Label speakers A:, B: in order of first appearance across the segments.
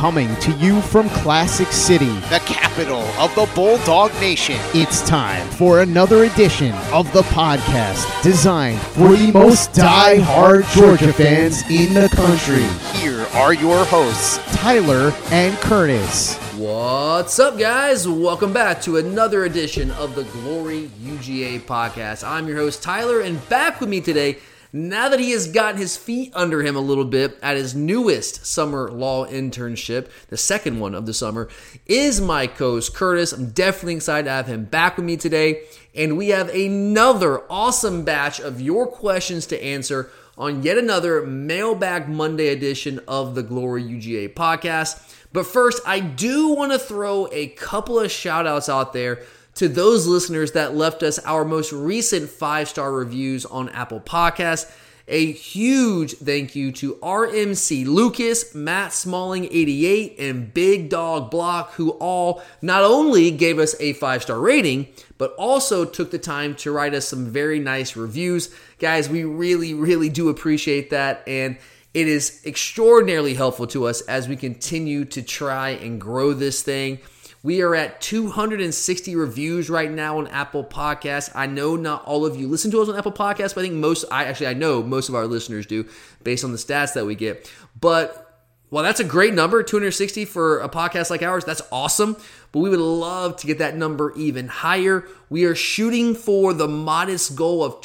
A: Coming to you from Classic City,
B: the capital of the Bulldog Nation.
A: It's time for another edition of the podcast designed for the most die-hard Georgia fans in the country.
B: Here are your hosts,
A: Tyler and Curtis.
C: What's up, guys? Welcome back to another edition of the Glory UGA podcast. I'm your host, Tyler, and back with me today, now that he has gotten his feet under him a little bit at his newest summer law internship, the second one of the summer, is my co-host, Curtis. I'm definitely excited to have him back with me today, and we have another awesome batch of your questions to answer on yet another Mailbag Monday edition of the Glory UGA podcast. But first, I do want to throw a couple of shout-outs out there to those listeners that left us our most recent 5-star reviews on Apple Podcasts. A huge thank you to RMC Lucas, Matt Smalling 88, and Big Dog Block, who all not only gave us a 5-star rating, but also took the time to write us some very nice reviews. Guys, we really do appreciate that, and it is extraordinarily helpful to us as we continue to try and grow this thing. We are at 260 reviews right now on Apple Podcasts. I know not all of you listen to us on Apple Podcasts, but I know most of our listeners do based on the stats that we get. But while that's a great number, 260 for a podcast like ours, that's awesome. But we would love to get that number even higher. We are shooting for the modest goal of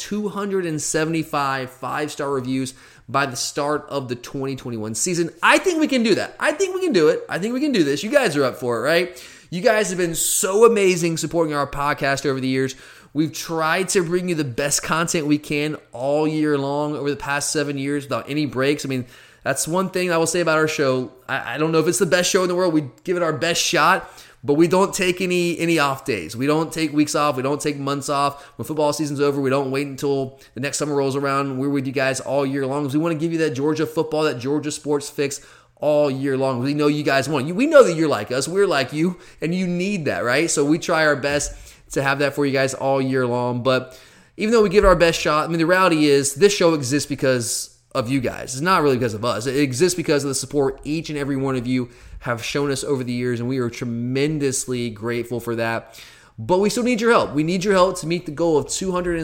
C: 275 5-star reviews by the start of the 2021 season. I think we can do that. I think we can do it. I think we can do this. You guys are up for it, right? You guys have been so amazing supporting our podcast over the years. We've tried to bring you the best content we can all year long over the past 7 years without any breaks. I mean, that's one thing I will say about our show. I don't know if it's the best show in the world. We give it our best shot, but we don't take any off days. We don't take weeks off. We don't take months off. When football season's over, we don't wait until the next summer rolls around. We're with you guys all year long because we want to give you that Georgia football, that Georgia sports fix all year long. We know you guys want it. We know that you're like us. We're like you, and you need that, right? So we try our best to have that for you guys all year long. But even though we give it our best shot, I mean, the reality is this show exists because of you guys. It's not really because of us. It exists because of the support each and every one of you have shown us over the years, and we are tremendously grateful for that. But we still need your help. We need your help to meet the goal of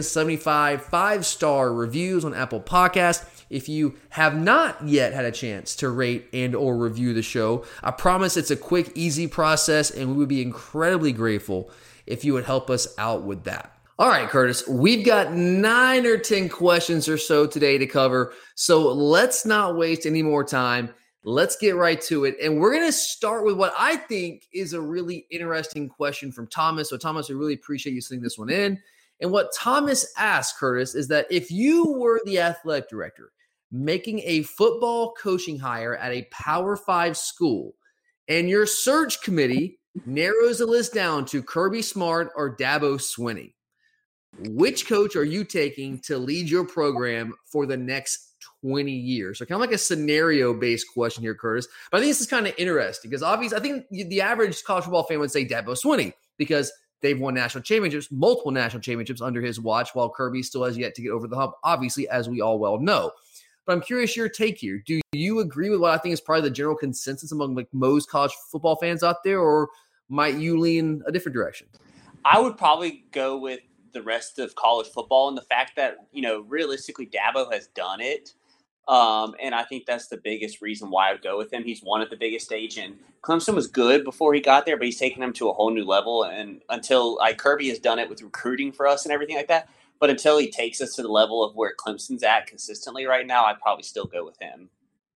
C: 275 5-star reviews on Apple Podcasts. If you have not yet had a chance to rate and or review the show, I promise it's a quick, easy process, and we would be incredibly grateful if you would help us out with that. All right, Curtis, we've got 9 or 10 questions or so today to cover, so let's not waste any more time. Let's get right to it, and we're going to start with what I think is a really interesting question from Thomas. So, Thomas, we really appreciate you sending this one in. And what Thomas asked, Curtis, is that if you were the athletic director making a football coaching hire at a Power 5 school, and your search committee narrows the list down to Kirby Smart or Dabo Swinney, which coach are you taking to lead your program for the next 20 years? So kind of like a scenario-based question here, Curtis. But I think this is kind of interesting because obviously I think the average college football fan would say Dabo Swinney because they've won national championships, multiple national championships under his watch, while Kirby still has yet to get over the hump, obviously, as we all well know. But I'm curious your take here. Do you agree with what I think is probably the general consensus among like most college football fans out there, or might you lean a different direction?
D: I would probably go with the rest of college football and the fact that, realistically Dabo has done it. And I think that's the biggest reason why I would go with him. He's won at the biggest stage, and Clemson was good before he got there, but he's taken him to a whole new level. And until Kirby has done it with recruiting for us and everything like that, but until he takes us to the level of where Clemson's at consistently right now, I'd probably still go with him.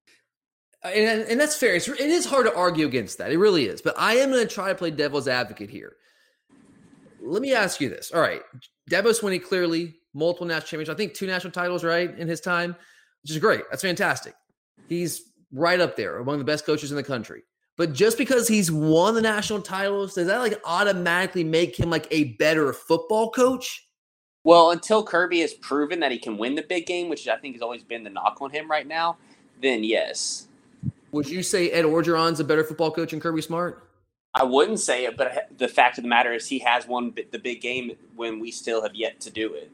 C: And that's fair. It is hard to argue against that. It really is. But I am going to try to play devil's advocate here. Let me ask you this. All right. Dabo Swinney, clearly, multiple national championships. I think 2 national titles, right, in his time, which is great. That's fantastic. He's right up there among the best coaches in the country. But just because he's won the national titles, does that automatically make him a better football coach?
D: Well, until Kirby has proven that he can win the big game, which I think has always been the knock on him right now, then yes.
C: Would you say Ed Orgeron's a better football coach than Kirby Smart?
D: I wouldn't say it, but the fact of the matter is he has won the big game when we still have yet to do it.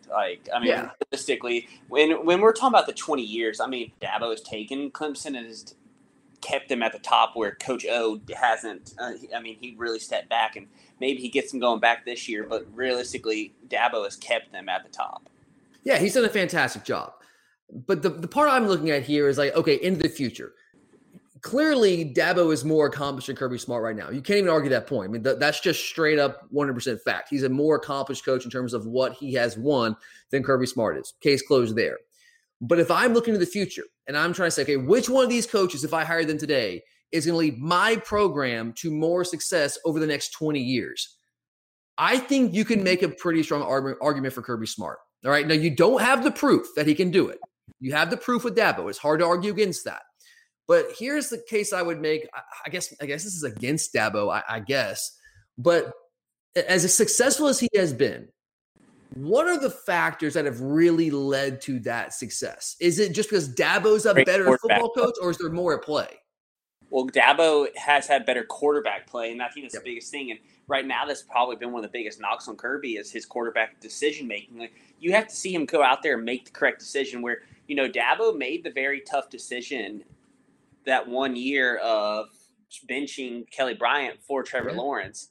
D: Realistically, when we're talking about the 20 years, Dabo has taken Clemson and has kept them at the top where Coach O hasn't. He really stepped back, and maybe he gets them going back this year, but realistically, Dabo has kept them at the top.
C: Yeah, he's done a fantastic job. But the part I'm looking at here is like, okay, into the future. Clearly, Dabo is more accomplished than Kirby Smart right now. You can't even argue that point. I mean, that's just straight up 100% fact. He's a more accomplished coach in terms of what he has won than Kirby Smart is. Case closed there. But if I'm looking to the future and I'm trying to say, okay, which one of these coaches, if I hire them today, is going to lead my program to more success over the next 20 years? I think you can make a pretty strong argument for Kirby Smart. All right. Now, you don't have the proof that he can do it. You have the proof with Dabo. It's hard to argue against that. But here's the case I would make. I guess this is against Dabo, I guess. But as successful as he has been, what are the factors that have really led to that success? Is it just because Dabo's a better football coach, or is there more at play?
D: Well, Dabo has had better quarterback play, and I think that's the biggest thing. And right now, that's probably been one of the biggest knocks on Kirby is his quarterback decision-making. Like, you have to see him go out there and make the correct decision where, Dabo made the very tough decision that 1 year of benching Kelly Bryant for Trevor Lawrence.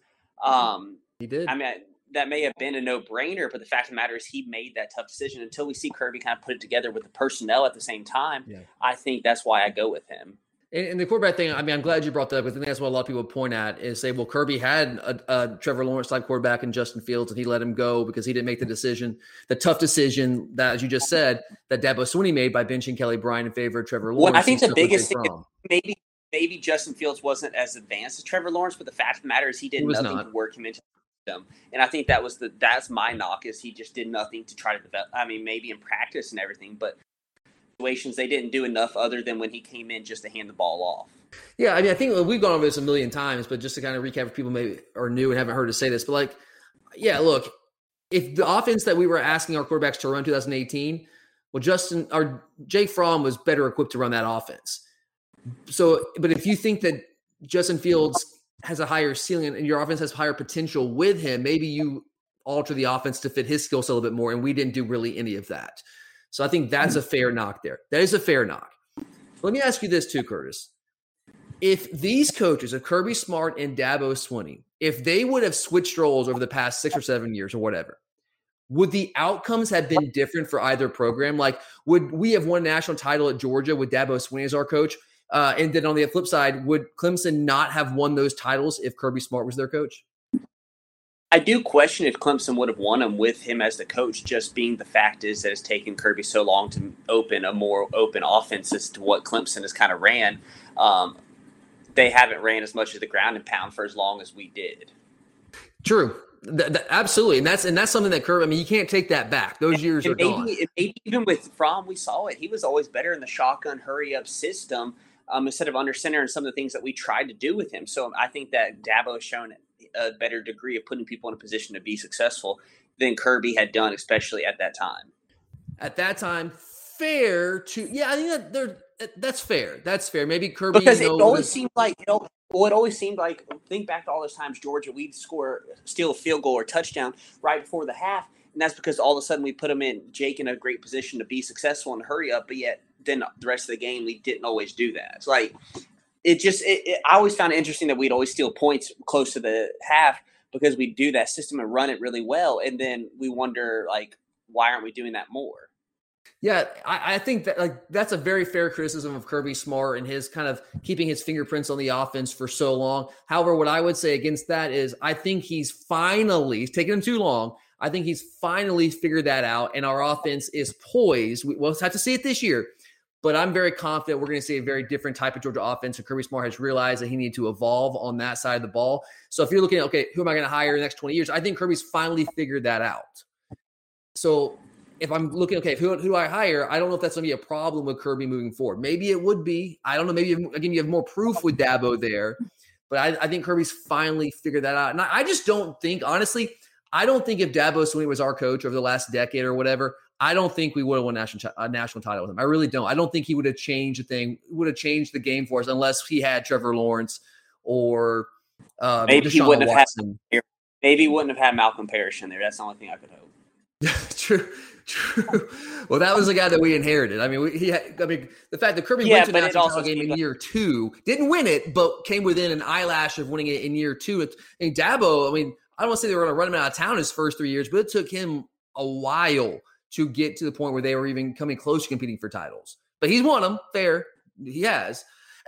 C: He did.
D: That may have been a no-brainer, but the fact of the matter is he made that tough decision. Until we see Kirby kind of put it together with the personnel at the same time, I think that's why I go with him.
C: And the quarterback thing, I'm glad you brought that up, because I think that's what a lot of people point at is say, well, Kirby had a Trevor Lawrence-type quarterback in Justin Fields, and he let him go because he didn't make the tough decision that, as you just said, that Dabo Swinney made by benching Kelly Bryant in favor of Trevor Lawrence.
D: Well, I think the biggest thing is maybe Justin Fields wasn't as advanced as Trevor Lawrence, but the fact of the matter is he did nothing to work him into them. And I think that's my knock is he just did nothing to try to develop. Maybe in practice and everything, but situations they didn't do enough other than when he came in just to hand the ball off.
C: Yeah, I think we've gone over this a million times, but just to kind of recap, if people maybe are new and haven't heard us say this, but look, if the offense that we were asking our quarterbacks to run 2018, well, Jake Fromm was better equipped to run that offense. So, but if you think that Justin Fields has a higher ceiling and your offense has higher potential with him, maybe you alter the offense to fit his skill set a little bit more, and we didn't do really any of that. So I think that's a fair knock there. That is a fair knock. Let me ask you this too, Curtis. If these coaches, if Kirby Smart and Dabo Swinney, if they would have switched roles over the past 6 or 7 years or whatever, would the outcomes have been different for either program? Like, would we have won a national title at Georgia with Dabo Swinney as our coach? And then on the flip side, would Clemson not have won those titles if Kirby Smart was their coach?
D: I do question if Clemson would have won them with him as the coach, just being the fact is that it's taken Kirby so long to open a more open offense as to what Clemson has kind of ran. They haven't ran as much as the ground and pound for as long as we did.
C: True. Absolutely. And that's something that Kirby, you can't take that back. Those years are gone.
D: Maybe even with Fromm, we saw it. He was always better in the shotgun hurry-up system instead of under center and some of the things that we tried to do with him. So I think that Dabo has shown a better degree of putting people in a position to be successful than Kirby had done, especially at that time.
C: At that time, fair to – yeah, I think that's fair. That's fair. Maybe Kirby –
D: Because it always seemed like think back to all those times Georgia, we'd steal a field goal or touchdown right before the half, and that's because all of a sudden we put Jake in a great position to be successful and hurry up, but yet then the rest of the game we didn't always do that. It's like I always found it interesting that we'd always steal points close to the half because we do that system and run it really well, and then we wonder why aren't we doing that more?
C: Yeah, I think that that's a very fair criticism of Kirby Smart and his kind of keeping his fingerprints on the offense for so long. However, what I would say against that is I think he's taken him too long. I think he's finally figured that out, and our offense is poised. We'll have to see it this year, but I'm very confident we're going to see a very different type of Georgia offense, and Kirby Smart has realized that he needed to evolve on that side of the ball. So if you're looking at, okay, who am I going to hire in the next 20 years? I think Kirby's finally figured that out. So if I'm looking, okay, who do I hire? I don't know if that's going to be a problem with Kirby moving forward. Maybe it would be. I don't know. Maybe, again, you have more proof with Dabo there. But I think Kirby's finally figured that out. And I just don't think, honestly, I don't think if Dabo Swinney was our coach over the last decade or whatever, I don't think we would have won a national title with him. I really don't. I don't think he would have changed the thing, would have changed the game for us unless he had Trevor Lawrence or
D: maybe he wouldn't have had Malcolm Parrish in there. That's the only thing I could hope.
C: True. Well, that was the guy that we inherited. I mean, the fact that Kirby
D: Yeah,
C: went to
D: but
C: the
D: it
C: national
D: also
C: title game
D: seemed
C: in year 2, didn't win it, but came within an eyelash of winning it in year 2. Dabo, I don't want to say they were going to run him out of town his first 3 years, but it took him a while to get to the point where they were even coming close to competing for titles. But he's won them, fair. He has.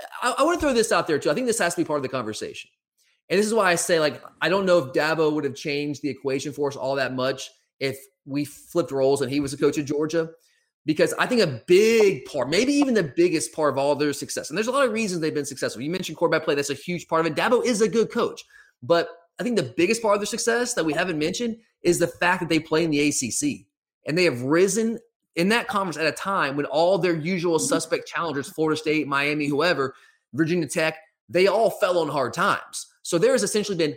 C: I want to throw this out there, too. I think this has to be part of the conversation. And this is why I say, I don't know if Dabo would have changed the equation for us all that much if we flipped roles and he was a coach at Georgia. Because I think a big part, maybe even the biggest part of all of their success, and there's a lot of reasons they've been successful. You mentioned quarterback play. That's a huge part of it. Dabo is a good coach. But I think the biggest part of their success that we haven't mentioned is the fact that they play in the ACC. And they have risen in that conference at a time when all their usual suspect challengers, Florida State, Miami, whoever, Virginia Tech, they all fell on hard times. So there has essentially been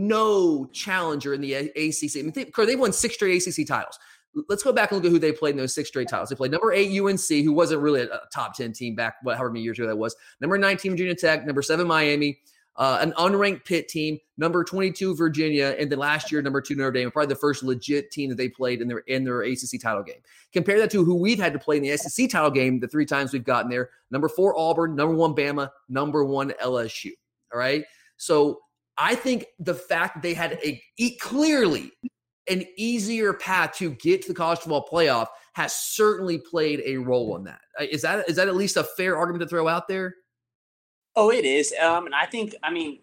C: no challenger in the ACC. They've won 6 straight ACC titles. Let's go back and look at who they played in those 6 straight titles. They played number 8 UNC, who wasn't really a top 10 team back however many years ago that was. Number 19 Virginia Tech, number 7 Miami, an unranked Pitt team, number 22 Virginia, and then last year number 2 Notre Dame, probably the first legit team that they played in their ACC title game. Compare that to who we've had to play in the SEC title game the 3 times we've gotten there. Number 4 Auburn, number 1 Bama, number 1 LSU. All right, so I think the fact that they had clearly an easier path to get to the college football playoff has certainly played a role in that. Is that at least a fair argument to throw out there?
D: Oh, it is. And I think, I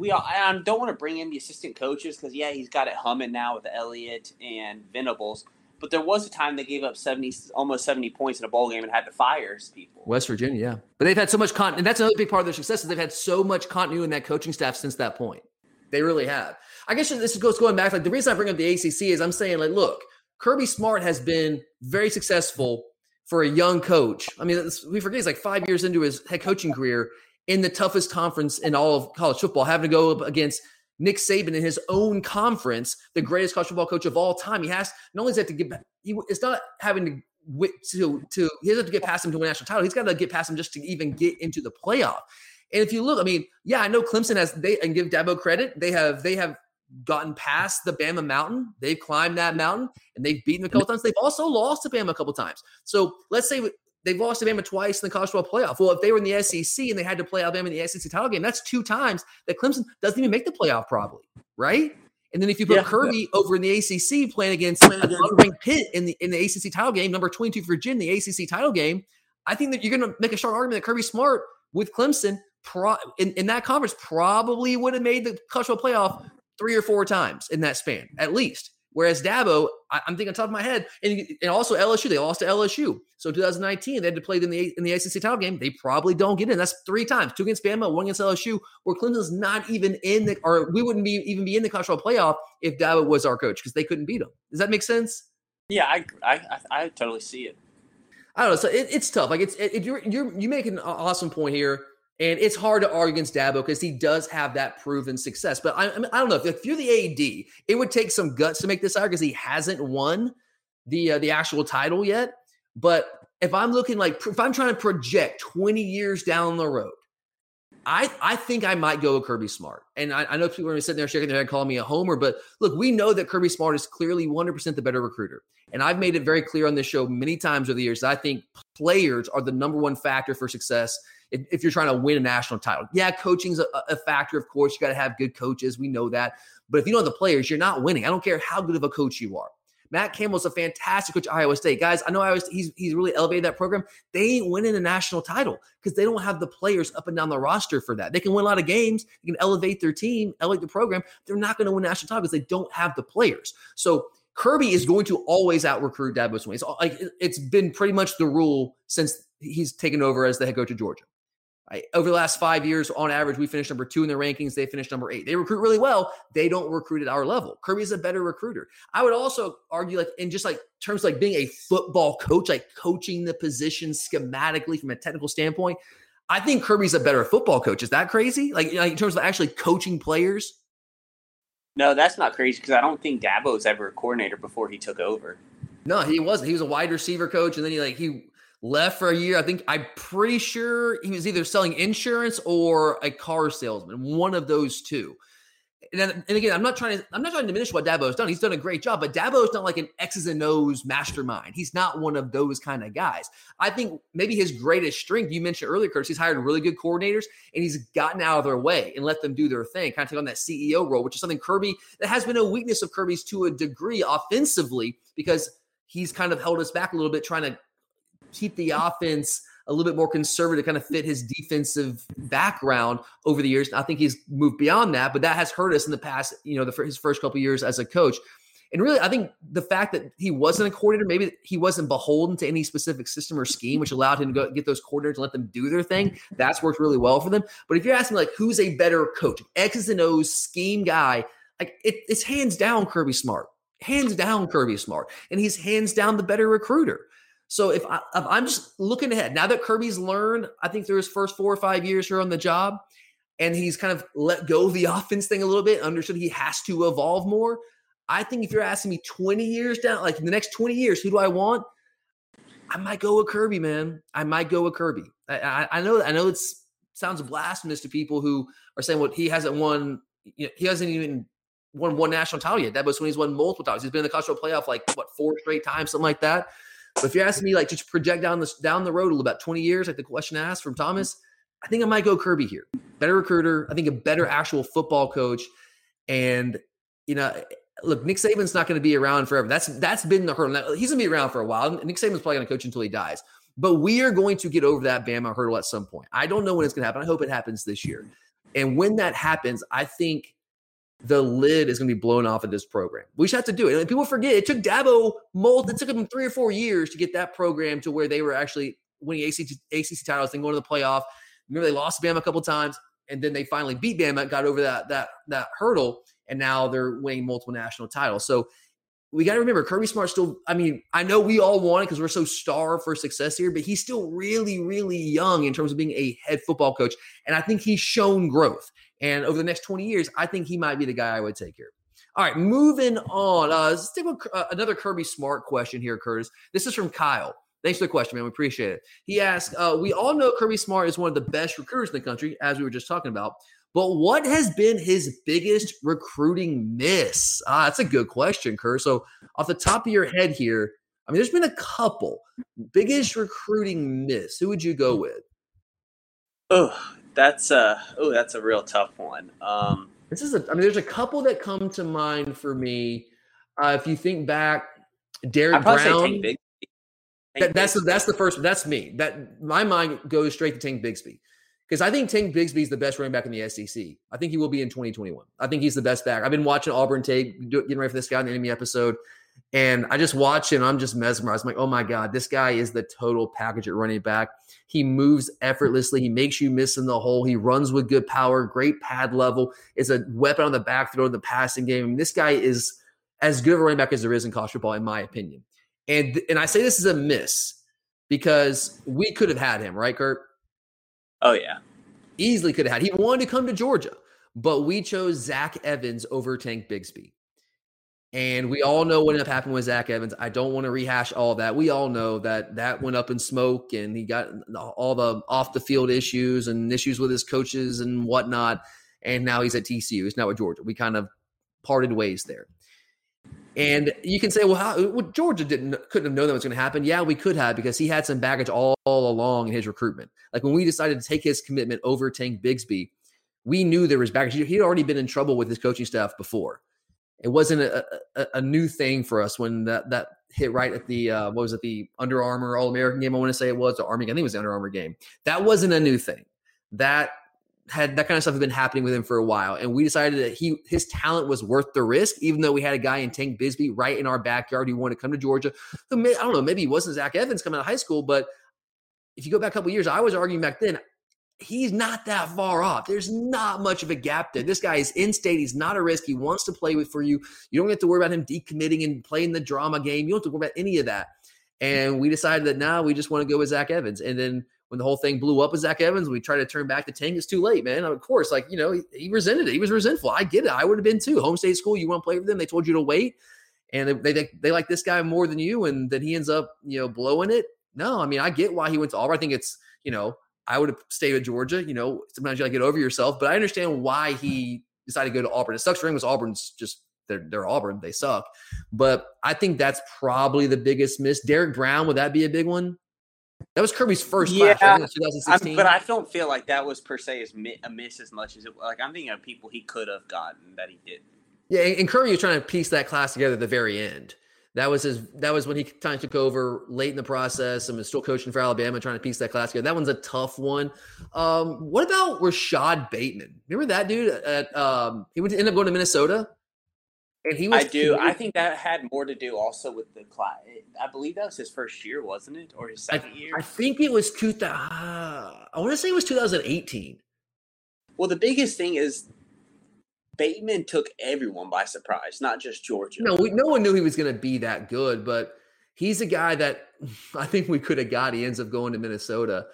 D: don't want to bring in the assistant coaches because, he's got it humming now with Elliott and Venables. But there was a time they gave up almost 70 points in a bowl game and had to fire people.
C: West Virginia, yeah. But they've had so much and that's another big part of their success is they've had so much continuity in that coaching staff since that point. They really have. I guess this goes going back. The reason I bring up the ACC is I'm saying, look, Kirby Smart has been very successful for a young coach. We forget he's 5 years into his head coaching career in the toughest conference in all of college football, having to go up against Nick Saban in his own conference, the greatest college football coach of all time. He has not only to get back, it's not having to he doesn't have to get past him to win a national title. He's got to get past him just to even get into the playoff. And if you look, I know Clemson and give Dabo credit, they have gotten past the Bama mountain. They've climbed that mountain and they've beaten a couple times. They've also lost to Bama a couple times. So let's say they've lost to Bama twice in the college football playoff. Well, if they were in the SEC and they had to play Alabama in the SEC title game, that's 2 times that Clemson doesn't even make the playoff probably, right? And then if you put Kirby over in the ACC playing against unranked Pitt in the ACC title game, number 22 Virginia, the ACC title game, I think that you're going to make a strong argument that Kirby Smart with Clemson in that conference probably would have made the college football playoff 3 or 4 times in that span, at least. Whereas Dabo, I'm thinking on top of my head, and also LSU, they lost to LSU. So 2019, they had to play in the ACC title game. They probably don't get in. That's 3 times, 2 against Bama, 1 against LSU, where Clemson's not even or we wouldn't even be in the college football playoff if Dabo was our coach because they couldn't beat them. Does that make sense?
D: Yeah, I totally see it.
C: I don't know. So it's tough. You make an awesome point here. And it's hard to argue against Dabo because he does have that proven success. But I don't know. If you're the AD, it would take some guts to make this argument because he hasn't won the actual title yet. But if I'm if I'm trying to project 20 years down the road, I think I might go with Kirby Smart. And I know people are sitting there shaking their head calling me a homer. But look, we know that Kirby Smart is clearly 100% the better recruiter. And I've made it very clear on this show many times over the years that I think players are the number one factor for success if you're trying to win a national title. Yeah, coaching's a factor, of course. You got to have good coaches. We know that. But if you don't have the players, you're not winning. I don't care how good of a coach you are. Matt Campbell's a fantastic coach at Iowa State. Guys, I know he's really elevated that program. They ain't winning a national title because they don't have the players up and down the roster for that. They can win a lot of games. They can elevate their team, elevate the program. They're not going to win a national title because they don't have the players. So Kirby is going to always out-recruit Dabo Swinney. It's been pretty much the rule since he's taken over as the head coach of Georgia. Over the last 5 years, on average, we finished number 2 in the rankings. They finished number 8. They recruit really well. They don't recruit at our level. Kirby's a better recruiter. I would also argue, in just terms of being a football coach, coaching the position schematically from a technical standpoint, I think Kirby's a better football coach. Is that crazy? In terms of actually coaching players?
D: No, that's not crazy because I don't think Dabo was ever a coordinator before he took over.
C: No, he wasn't. He was a wide receiver coach, and then he left for a year. I'm pretty sure he was either selling insurance or a car salesman, one of those two. And again, I'm not trying to diminish what Dabo's done. He's done a great job, but Dabo's not like an X's and O's mastermind. He's not one of those kind of guys. I think maybe his greatest strength, you mentioned earlier, Curtis, he's hired really good coordinators and he's gotten out of their way and let them do their thing, kind of take on that CEO role, which is something that has been a weakness of Kirby's to a degree offensively, because he's kind of held us back a little bit, trying to keep the offense a little bit more conservative, kind of fit his defensive background over the years. I think he's moved beyond that, but that has hurt us in the past, his first couple of years as a coach. And really, I think the fact that he wasn't a coordinator, maybe he wasn't beholden to any specific system or scheme, which allowed him to go get those coordinators and let them do their thing. That's worked really well for them. But if you're asking like, who's a better coach, X's and O's scheme guy, like it's hands down Kirby Smart, and he's hands down the better recruiter. So if I'm just looking ahead, now that Kirby's learned, I think through his first 4 or 5 years here on the job, and he's kind of let go of the offense thing a little bit, understood he has to evolve more. I think if you're asking me 20 years down, like in the next 20 years, who do I want? I might go with Kirby, man. I know it sounds blasphemous to people who are saying, well, he hasn't won, he hasn't even won one national title yet. That was when he's won multiple titles. He's been in the college football playoff like 4 straight times, something like that. But if you're asking me, like, just project down the road a little, about 20 years, like the question asked from Thomas, I think I might go Kirby here. Better recruiter, I think a better actual football coach. And, look, Nick Saban's not going to be around forever. That's been the hurdle. Now, he's going to be around for a while. Nick Saban's probably going to coach until he dies. But we are going to get over that Bama hurdle at some point. I don't know when it's going to happen. I hope it happens this year. And when that happens, I think the lid is going to be blown off of this program. We just have to do it. And people forget, it took Dabo it took him 3 or 4 years to get that program to where they were actually winning ACC titles and going to the playoff. Remember, they lost to Bama a couple of times, and then they finally beat Bama, got over that hurdle, and now they're winning multiple national titles. So we got to remember, Kirby Smart still, I know we all want it because we're so starved for success here, but he's still really, really young in terms of being a head football coach. And I think he's shown growth. And over the next 20 years, I think he might be the guy I would take here. All right, moving on. Let's take another Kirby Smart question here, Curtis. This is from Kyle. Thanks for the question, man. We appreciate it. He asked, we all know Kirby Smart is one of the best recruiters in the country, as we were just talking about. But what has been his biggest recruiting miss? That's a good question, Kurt. So off the top of your head here, there's been a couple. Biggest recruiting miss. Who would you go with?
D: That's a real tough one.
C: There's a couple that come to mind for me. If you think back, Derek
D: Brown.
C: Say Tank Bigsby. That's the first one. That's me. That my mind goes straight to Tank Bigsby. Because I think Tank Bigsby is the best running back in the SEC. I think he will be in 2021. I think he's the best back. I've been watching Auburn tape, getting ready for this guy on the enemy episode, and I just watch him. I'm just mesmerized. I'm like, oh my God, this guy is the total package at running back. He moves effortlessly. He makes you miss in the hole. He runs with good power, great pad level, is a weapon on the backfield in the passing game. This guy is as good of a running back as there is in college football, in my opinion. And I say this is a miss because we could have had him, right, Kurt?
D: Oh, yeah.
C: Easily could have had. He wanted to come to Georgia, but we chose Zach Evans over Tank Bigsby. And we all know what ended up happening with Zach Evans. I don't want to rehash all of that. We all know that went up in smoke, and he got all the off-the-field issues and issues with his coaches and whatnot, and now he's at TCU. He's now at Georgia. We kind of parted ways there. And you can say, well, Georgia couldn't have known that was going to happen. Yeah, we could have, because he had some baggage all along in his recruitment. Like when we decided to take his commitment over Tank Bigsby, we knew there was baggage. He'd already been in trouble with his coaching staff before. It wasn't a new thing for us when that hit right at the the Under Armour All-American game. I want to say it was the Army. I think it was the Under Armour game. That wasn't a new thing. That kind of stuff had been happening with him for a while, and we decided that his talent was worth the risk, even though we had a guy in Tank Bigsby right in our backyard who wanted to come to Georgia. So I don't know, maybe he wasn't Zach Evans coming out of high school, but if you go back a couple of years, I was arguing back then, he's not that far off. There's not much of a gap there. This guy is in-state. He's not a risk. He wants to play for you. You don't have to worry about him decommitting and playing the drama game. You don't have to worry about any of that. And we decided that now we just want to go with Zach Evans. And then when the whole thing blew up with Zach Evans, we tried to turn back the Tank. It's too late, man. Of course, he resented it. He was resentful. I get it. I would have been too. Home state school, you want to play for them. They told you to wait. And they like this guy more than you. And then he ends up, blowing it. No, I get why he went to Auburn. I think it's, I would have stayed with Georgia. Sometimes you got to get over yourself. But I understand why he decided to go to Auburn. It sucks for him because Auburn's just they're Auburn. They suck. But I think that's probably the biggest miss. Derek Brown, would that be a big one? That was Kirby's first class, right? 2016.
D: But I don't feel like that was per se a miss as much as it. Like I'm thinking of people he could have gotten that he didn't.
C: Yeah, and Kirby was trying to piece that class together at the very end. That was when he kind of took over late in the process and was still coaching for Alabama, trying to piece that class together. That one's a tough one. What about Rashad Bateman? Remember that dude? He would end up going to Minnesota. And he was.
D: I think that had more to do also with the class. I believe that was his first year, wasn't it, or his second year?
C: I think it was 2000. I want to say it was 2018.
D: Well, the biggest thing is Bateman took everyone by surprise, not just Georgia.
C: No one knew he was going to be that good, but he's a guy that I think we could have got. He ends up going to Minnesota,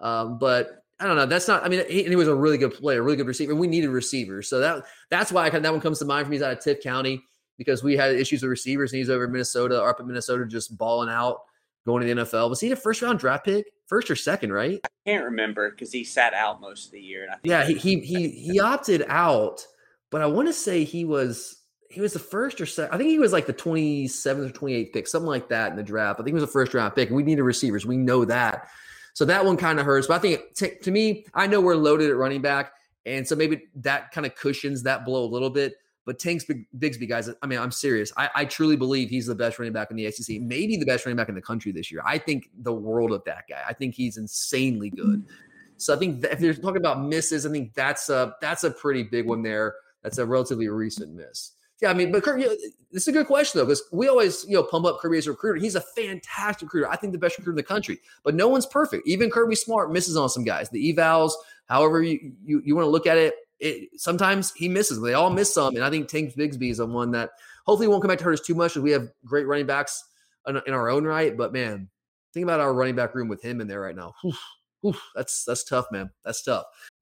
C: but I don't know. That's not. I mean, he was a really good player, really good receiver. We needed receivers, so that's why that one comes to mind for me. He's out of Tift County because we had issues with receivers, and he's over in Minnesota, or up in Minnesota, just balling out, going to the NFL. Was he a first round draft pick, first or second? Right?
D: I can't remember because he sat out most of the year. And I think
C: he opted out, but I want to say he was the first or second. I think he was like the 27th or 28th pick, something like that in the draft. I think he was a first round pick. We needed receivers. We know that. So that one kind of hurts. But I think to me, I know we're loaded at running back. And so maybe that kind of cushions that blow a little bit. But Tanks Bigsby, guys, I mean, I'm serious. I truly believe he's the best running back in the SEC, maybe the best running back in the country this year. I think the world of that guy. I think he's insanely good. So I think if you're talking about misses, I think that's a pretty big one there. That's a relatively recent miss. Yeah, I mean, but Kirby, this is a good question, though, because we always, pump up Kirby as a recruiter. He's a fantastic recruiter. I think the best recruiter in the country. But no one's perfect. Even Kirby Smart misses on some guys. The evals, however you want to look at it, sometimes he misses. They all miss some. And I think Tank Bigsby is the one that hopefully won't come back to hurt us too much because we have great running backs in our own right. But, man, think about our running back room with him in there right now. That's tough, man. That's tough.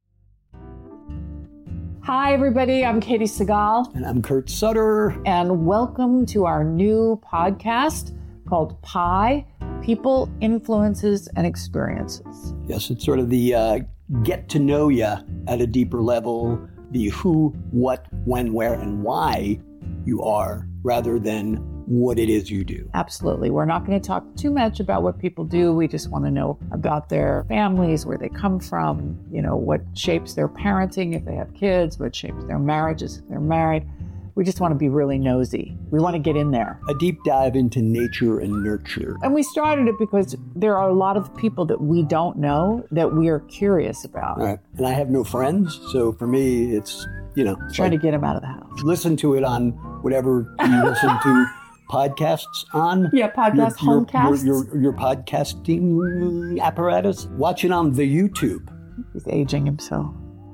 E: Hi, everybody. I'm Katie Segal.
F: And I'm Kurt Sutter.
E: And welcome to our new podcast called PIE, People, Influences, and Experiences.
F: Yes, it's sort of the get to know you at a deeper level, the who, what, when, where, and why you are, rather than what it is you do.
E: Absolutely. We're not going to talk too much about what people do. We just want to know about their families, where they come from, what shapes their parenting if they have kids, what shapes their marriages if they're married. We just want to be really nosy. We want to get in there.
F: A deep dive into nature and nurture.
E: And we started it because there are a lot of people that we don't know that we are curious about.
F: Right. And I have no friends, so for me, it's,
E: trying to get them out of the house.
F: Listen to it on whatever you listen to podcasts on.
E: Yeah, homecasts.
F: Your podcasting apparatus. Watch it on the YouTube.
E: He's aging himself.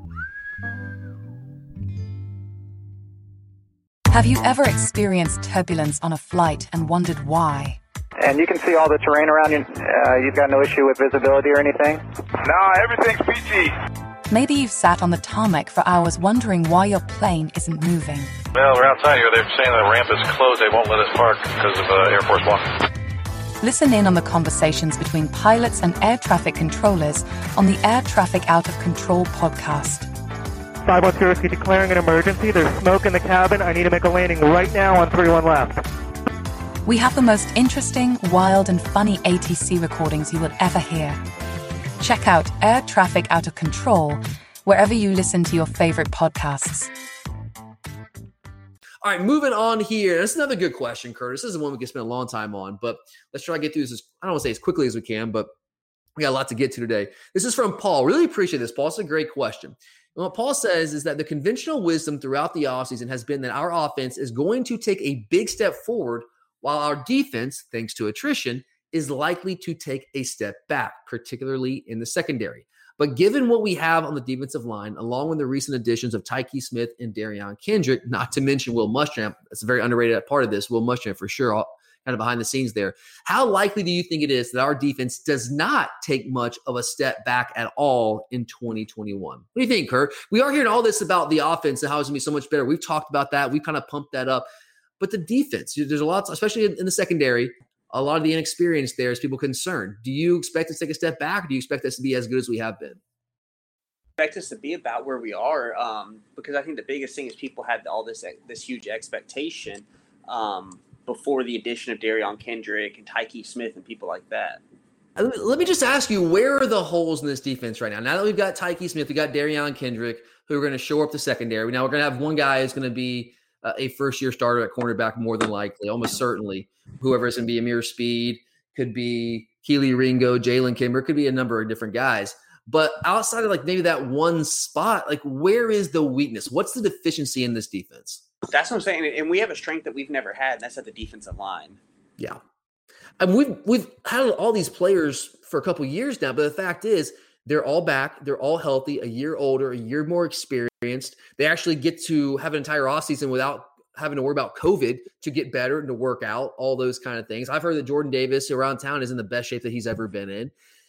G: Have you ever experienced turbulence on a flight and wondered why?
H: And you can see all the terrain around you. You've got no issue with visibility or anything?
I: No, everything's PG.
G: Maybe you've sat on the tarmac for hours wondering why your plane isn't moving.
I: Well, we're outside here. They're saying the ramp is closed. They won't let us park because of Air Force One.
G: Listen in on the conversations between pilots and air traffic controllers on the Air Traffic Out of Control podcast.
H: 510 Whiskey declaring an emergency. There's smoke in the cabin. I need to make a landing right now on 31 left.
G: We have the most interesting, wild, and funny ATC recordings you will ever hear. Check out Air Traffic Out of Control wherever you listen to your favorite podcasts.
C: All right, moving on here. This is another good question, Curtis. This is one we can spend a long time on, but let's try to get through this I don't want to say as quickly as we can, but we got a lot to get to today. This is from Paul. Really appreciate this, Paul. It's a great question. And what Paul says is that the conventional wisdom throughout the offseason has been that our offense is going to take a big step forward while our defense, thanks to attrition, is likely to take a step back, particularly in the secondary. But given what we have on the defensive line, along with the recent additions of Tyke Smith and Darion Kendrick, not to mention Will Muschamp, that's a very underrated part of this, Will Muschamp for sure, kind of behind the scenes there. How likely do you think it is that our defense does not take much of a step back at all in 2021? What do you think, Kurt? We are hearing all this about the offense and how it's going to be so much better. We've talked about that. We've kind of pumped that up. But the defense, there's a lot, especially in the secondary, a lot of the inexperience there is people concerned. Do you expect us to take a step back? Or do you expect us to be as good as we have been?
D: expect us to be about where we are, because I think the biggest thing is people had all this huge expectation before the addition of Derion Kendrick and Tyke Smith and people like that.
C: Let me just ask you, where are the holes in this defense right now? Now that we've got Tyke Smith, we've got Derion Kendrick, who are going to shore up the secondary. Now we're going to have one guy who's going to be a first-year starter at cornerback more than likely, almost certainly. Whoever is going to be Amir Speed, could be Keely Ringo, Jalen Kimber, could be a number of different guys. But outside of like maybe that one spot, like where is the weakness? What's the deficiency in this defense?
D: That's what I'm saying. And we have a strength that we've never had, and that's at the defensive line.
C: Yeah. And we've had all these players for a couple of years now, but the fact is they're all back. They're all healthy, a year older, a year more experienced. They actually get to have an entire offseason without having to worry about COVID to get better and to work out, all those kind of things. I've heard that Jordan Davis around town is in the best shape that he's ever been in.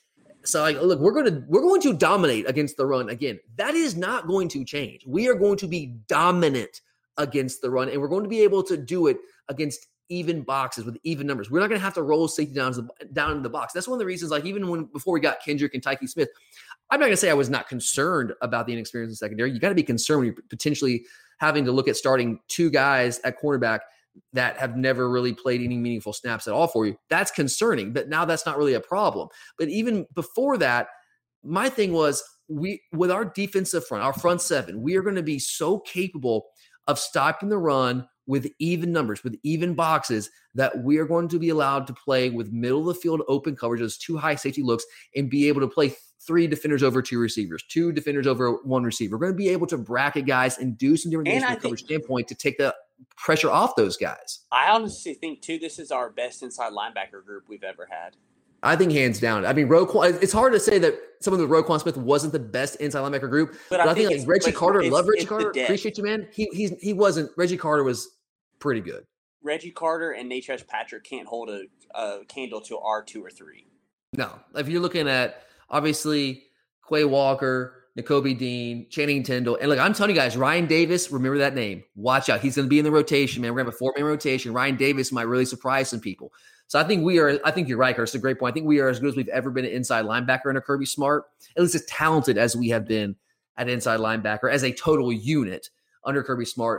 C: So like, look, we're going to dominate against the run again. That is not going to change. We are going to be dominant against the run, and we're going to be able to do it against even boxes with even numbers. We're not going to have to roll safety down in the box. That's one of the reasons, like even before we got Kendrick and Tyke Smith, I'm not going to say I was not concerned about the inexperience in secondary. You got to be concerned when you're potentially having to look at starting two guys at cornerback that have never really played any meaningful snaps at all for you. That's concerning, but now that's not really a problem. But even before that, my thing was with our defensive front, our front seven, we are going to be so capable of stopping the run with even numbers, with even boxes, that we are going to be allowed to play with middle of the field open coverage, those two high safety looks, and be able to play three defenders over two receivers, two defenders over one receiver. We're going to be able to bracket guys and do some different things from a coverage standpoint to take the pressure off those guys.
D: I honestly think, too, this is our best inside linebacker group we've ever had.
C: I think hands down. I mean, Roquan, it's hard to say that someone with Roquan Smith wasn't the best inside linebacker group, but I think like Reggie Carter, love Reggie Carter, appreciate you, man. He wasn't. Reggie Carter was pretty good.
D: Reggie Carter and Natrez Patrick can't hold a candle to our 2 or 3.
C: No. If you're looking at, obviously, Quay Walker, Nakobe Dean, Channing Tindall, and look, I'm telling you guys, Ryan Davis, remember that name. Watch out. He's going to be in the rotation, man. We're going to have a 4-man rotation. Ryan Davis might really surprise some people. So I think you're right, Curtis. It's a great point. I think we are as good as we've ever been at inside linebacker under Kirby Smart, at least as talented as we have been at inside linebacker as a total unit under Kirby Smart.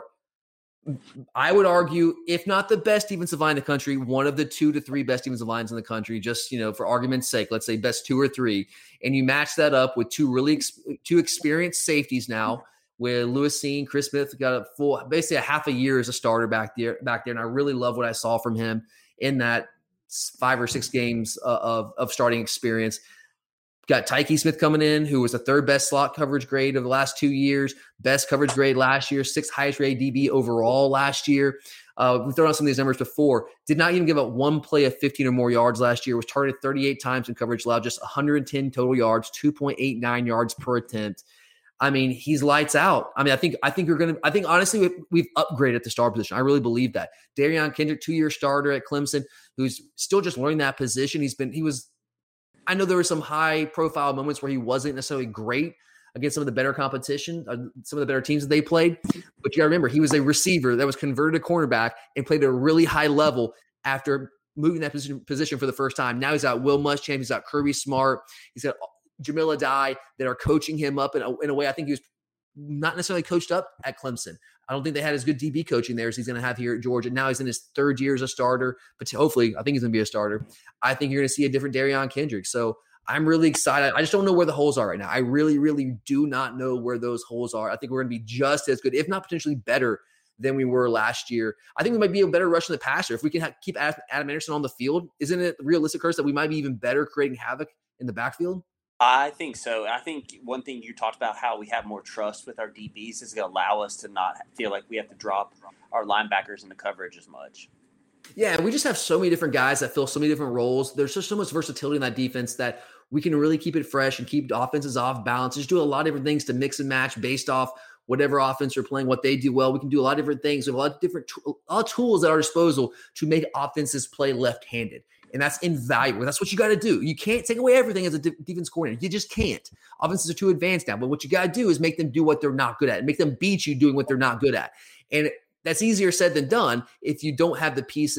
C: I would argue, if not the best defensive line in the country, one of the 2 to 3 best defensive lines in the country, just, for argument's sake, let's say best 2 or 3. And you match that up with two experienced safeties now with Lewis Cine, Chris Smith got basically a half a year as a starter back there. And I really love what I saw from him in that 5 or 6 games of starting experience. Got Tyke Smith coming in, who was the 3rd best slot coverage grade of the last 2 years, best coverage grade last year, 6th highest rated DB overall last year. We've thrown out some of these numbers before. Did not even give up one play of 15 or more yards last year. Was targeted 38 times in coverage, allowed just 110 total yards, 2.89 yards per attempt. I mean, he's lights out. I mean, I think honestly we've upgraded the star position. I really believe that. Derion Kendrick, 2-year starter at Clemson, who's still just learning that position. I know there were some high profile moments where he wasn't necessarily great against some of the better competition, some of the better teams that they played. But you got to remember, he was a receiver that was converted to cornerback and played at a really high level after moving that position for the first time. Now he's got Will Muschamp, he's got Kirby Smart, he's got Jamil Adai that are coaching him up in a way I think he was not necessarily coached up at Clemson. I don't think they had as good DB coaching there as he's going to have here at Georgia. Now he's in his 3rd year as a starter, but hopefully I think he's going to be a starter. I think you're going to see a different Derion Kendrick. So I'm really excited. I just don't know where the holes are right now. I really, really do not know where those holes are. I think we're going to be just as good, if not potentially better than we were last year. I think we might be a better rush in the passer. If we can keep Adam Anderson on the field, isn't it realistic, Curse, that we might be even better creating havoc in the backfield?
D: I think so. I think one thing you talked about, how we have more trust with our DBs, is going to allow us to not feel like we have to drop our linebackers into coverage as much.
C: Yeah, we just have so many different guys that fill so many different roles. There's just so much versatility in that defense that we can really keep it fresh and keep the offenses off balance. Just do a lot of different things to mix and match based off whatever offense you're playing, what they do well. We can do a lot of different things. We have a lot of different tools at our disposal to make offenses play left-handed. And that's invaluable. That's what you got to do. You can't take away everything as a defense coordinator. You just can't. Offenses are too advanced now. But what you got to do is make them do what they're not good at and make them beat you doing what they're not good at. And that's easier said than done if you don't have the pieces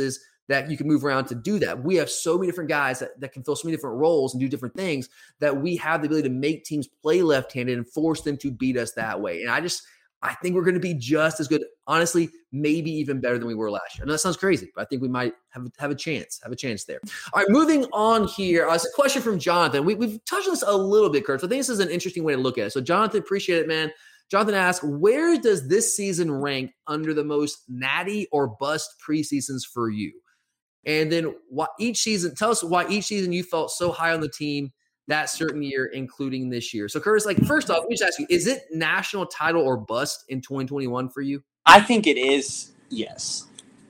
C: that you can move around to do that. We have so many different guys that can fill so many different roles and do different things that we have the ability to make teams play left-handed and force them to beat us that way. And I think we're going to be just as good, honestly, maybe even better than we were last year. I know that sounds crazy, but I think we might have a chance there. All right, moving on here. It's a question from Jonathan. We've touched on this a little bit, Kurt, so I think this is an interesting way to look at it. So Jonathan, appreciate it, man. Jonathan asks, where does this season rank under the most natty or bust preseasons for you? And then tell us why each season you felt so high on the team that certain year, including this year. So Curtis, first off, let me just ask you, is it national title or bust in 2021 for you?
D: I think it is, yes.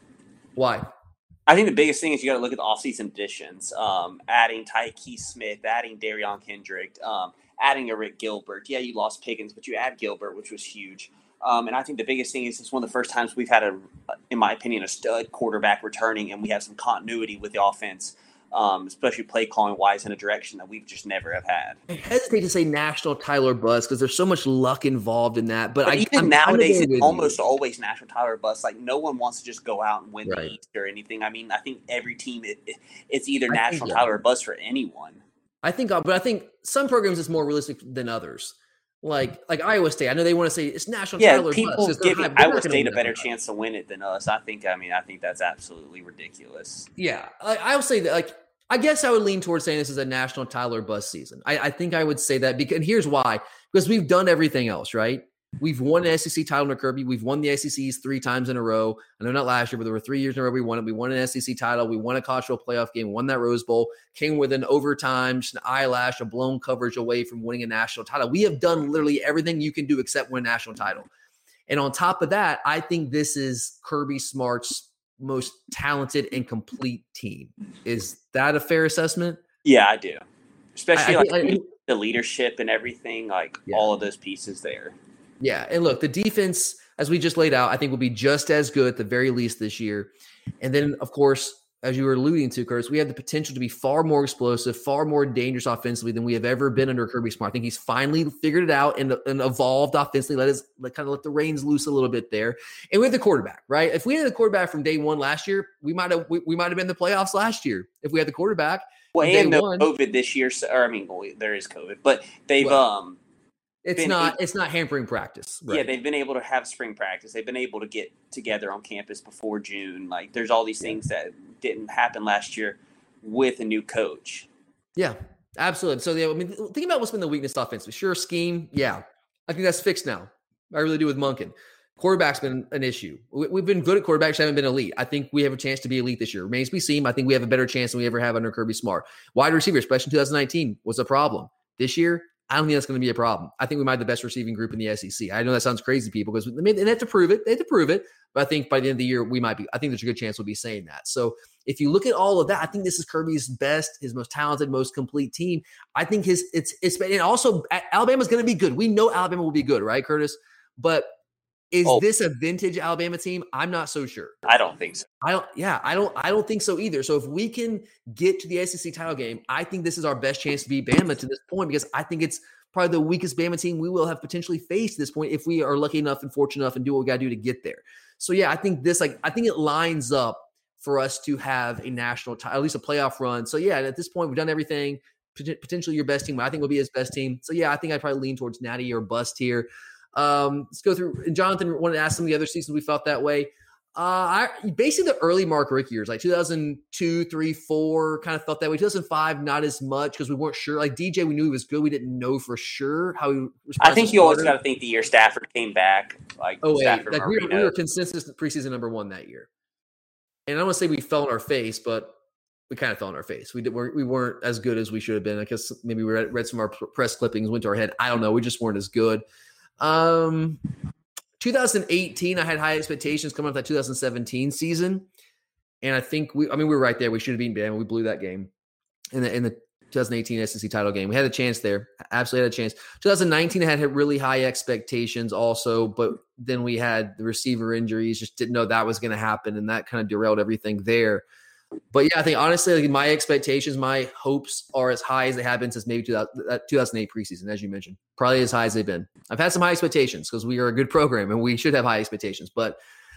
C: Why?
D: I think the biggest thing is you got to look at the offseason additions. Adding Tyke Smith, adding Darion Kendrick, adding a Rick Gilbert. Yeah, you lost Pickens, but you add Gilbert, which was huge. And I think the biggest thing is it's one of the first times we've had, in my opinion, a stud quarterback returning, and we have some continuity with the offense, especially play calling wise in a direction that we've just never have had.
C: I hesitate to say national title or bust because there's so much luck involved in that. But
D: even nowadays, it's almost always national title or bust. No one wants to just go out and win the East or anything. I mean, I think every team, it's either national title or bust for anyone.
C: I think some programs it's more realistic than others. Like Iowa State, I know they want to say it's national title or bust.
D: Yeah, people give Iowa State a better chance to win it than us. I think that's absolutely ridiculous.
C: Yeah, I would say that. I guess I would lean towards saying this is a national title or bust season. I think I would say that and here's why: because we've done everything else right. We've won an SEC title under Kirby. We've won the SECs 3 times in a row. I know not last year, but there were 3 years in a row we won it. We won an SEC title. We won a college football playoff game, won that Rose Bowl, came within overtime, just an eyelash, a blown coverage away from winning a national title. We have done literally everything you can do except win a national title. And on top of that, I think this is Kirby Smart's most talented and complete team. Is that a fair assessment?
D: Yeah, I do. Especially the leadership and everything, all of those pieces there.
C: Yeah, and look, the defense, as we just laid out, I think will be just as good at the very least this year. And then, of course, as you were alluding to, Curtis, we have the potential to be far more explosive, far more dangerous offensively than we have ever been under Kirby Smart. I think he's finally figured it out and evolved offensively, let the reins loose a little bit there. And we have the quarterback, right? If we had the quarterback from day one last year, we might have been in the playoffs last year if we had the quarterback.
D: Well, and no COVID this year. There is COVID, but they've
C: It's not hampering practice. Right?
D: Yeah, they've been able to have spring practice. They've been able to get together on campus before June. There's all these things that didn't happen last year with a new coach.
C: Yeah, absolutely. So, think about what's been the weakness offensively. Sure, scheme. Yeah, I think that's fixed now. I really do with Monken. Quarterback's been an issue. We've been good at quarterbacks, haven't been elite. I think we have a chance to be elite this year. Remains to be seen. I think we have a better chance than we ever have under Kirby Smart. Wide receiver, especially in 2019, was a problem. This year, I don't think that's going to be a problem. I think we might have the best receiving group in the SEC. I know that sounds crazy to people because they have to prove it. They have to prove it. But I think by the end of the year, I think there's a good chance we'll be saying that. So if you look at all of that, I think this is Kirby's best, his most talented, most complete team. I think and also Alabama's going to be good. We know Alabama will be good, right, Curtis? But is this a vintage Alabama team? I'm not so sure.
D: I don't think so.
C: I don't think so either. So if we can get to the SEC title game, I think this is our best chance to beat Bama to this point because I think it's probably the weakest Bama team we will have potentially faced at this point if we are lucky enough and fortunate enough and do what we got to do to get there. So yeah, I think it lines up for us to have a national title, at least a playoff run. So yeah, at this point we've done everything. Potentially your best team. I think will be his best team. So yeah, I think I'd probably lean towards natty or bust here. Let's go through. And Jonathan wanted to ask some of the other seasons we felt that way. Basically the early Mark Richt years, 2002, 3, 4, kind of felt that way. 2005, not as much because we weren't sure. DJ, we knew he was good. We didn't know for sure how he was.
D: I think you always got to think the year Stafford came back.
C: We were consensus preseason number 1 that year. And I don't want to say we fell on our face, but we kind of fell on our face. We weren't as good as we should have been. I guess maybe we read some of our press clippings, went to our head. I don't know. We just weren't as good. 2018, I had high expectations coming off that 2017 season. And I think we were right there. We should have beaten Bama. We blew that game in the 2018 SEC title game. We had a chance there. Absolutely had a chance. 2019, I had really high expectations also, but then we had the receiver injuries, just didn't know that was going to happen. And that kind of derailed everything there. But yeah, I think honestly, my expectations, my hopes are as high as they have been since maybe 2008 preseason, as you mentioned, probably as high as they've been. I've had some high expectations because we are a good program and we should have high expectations. But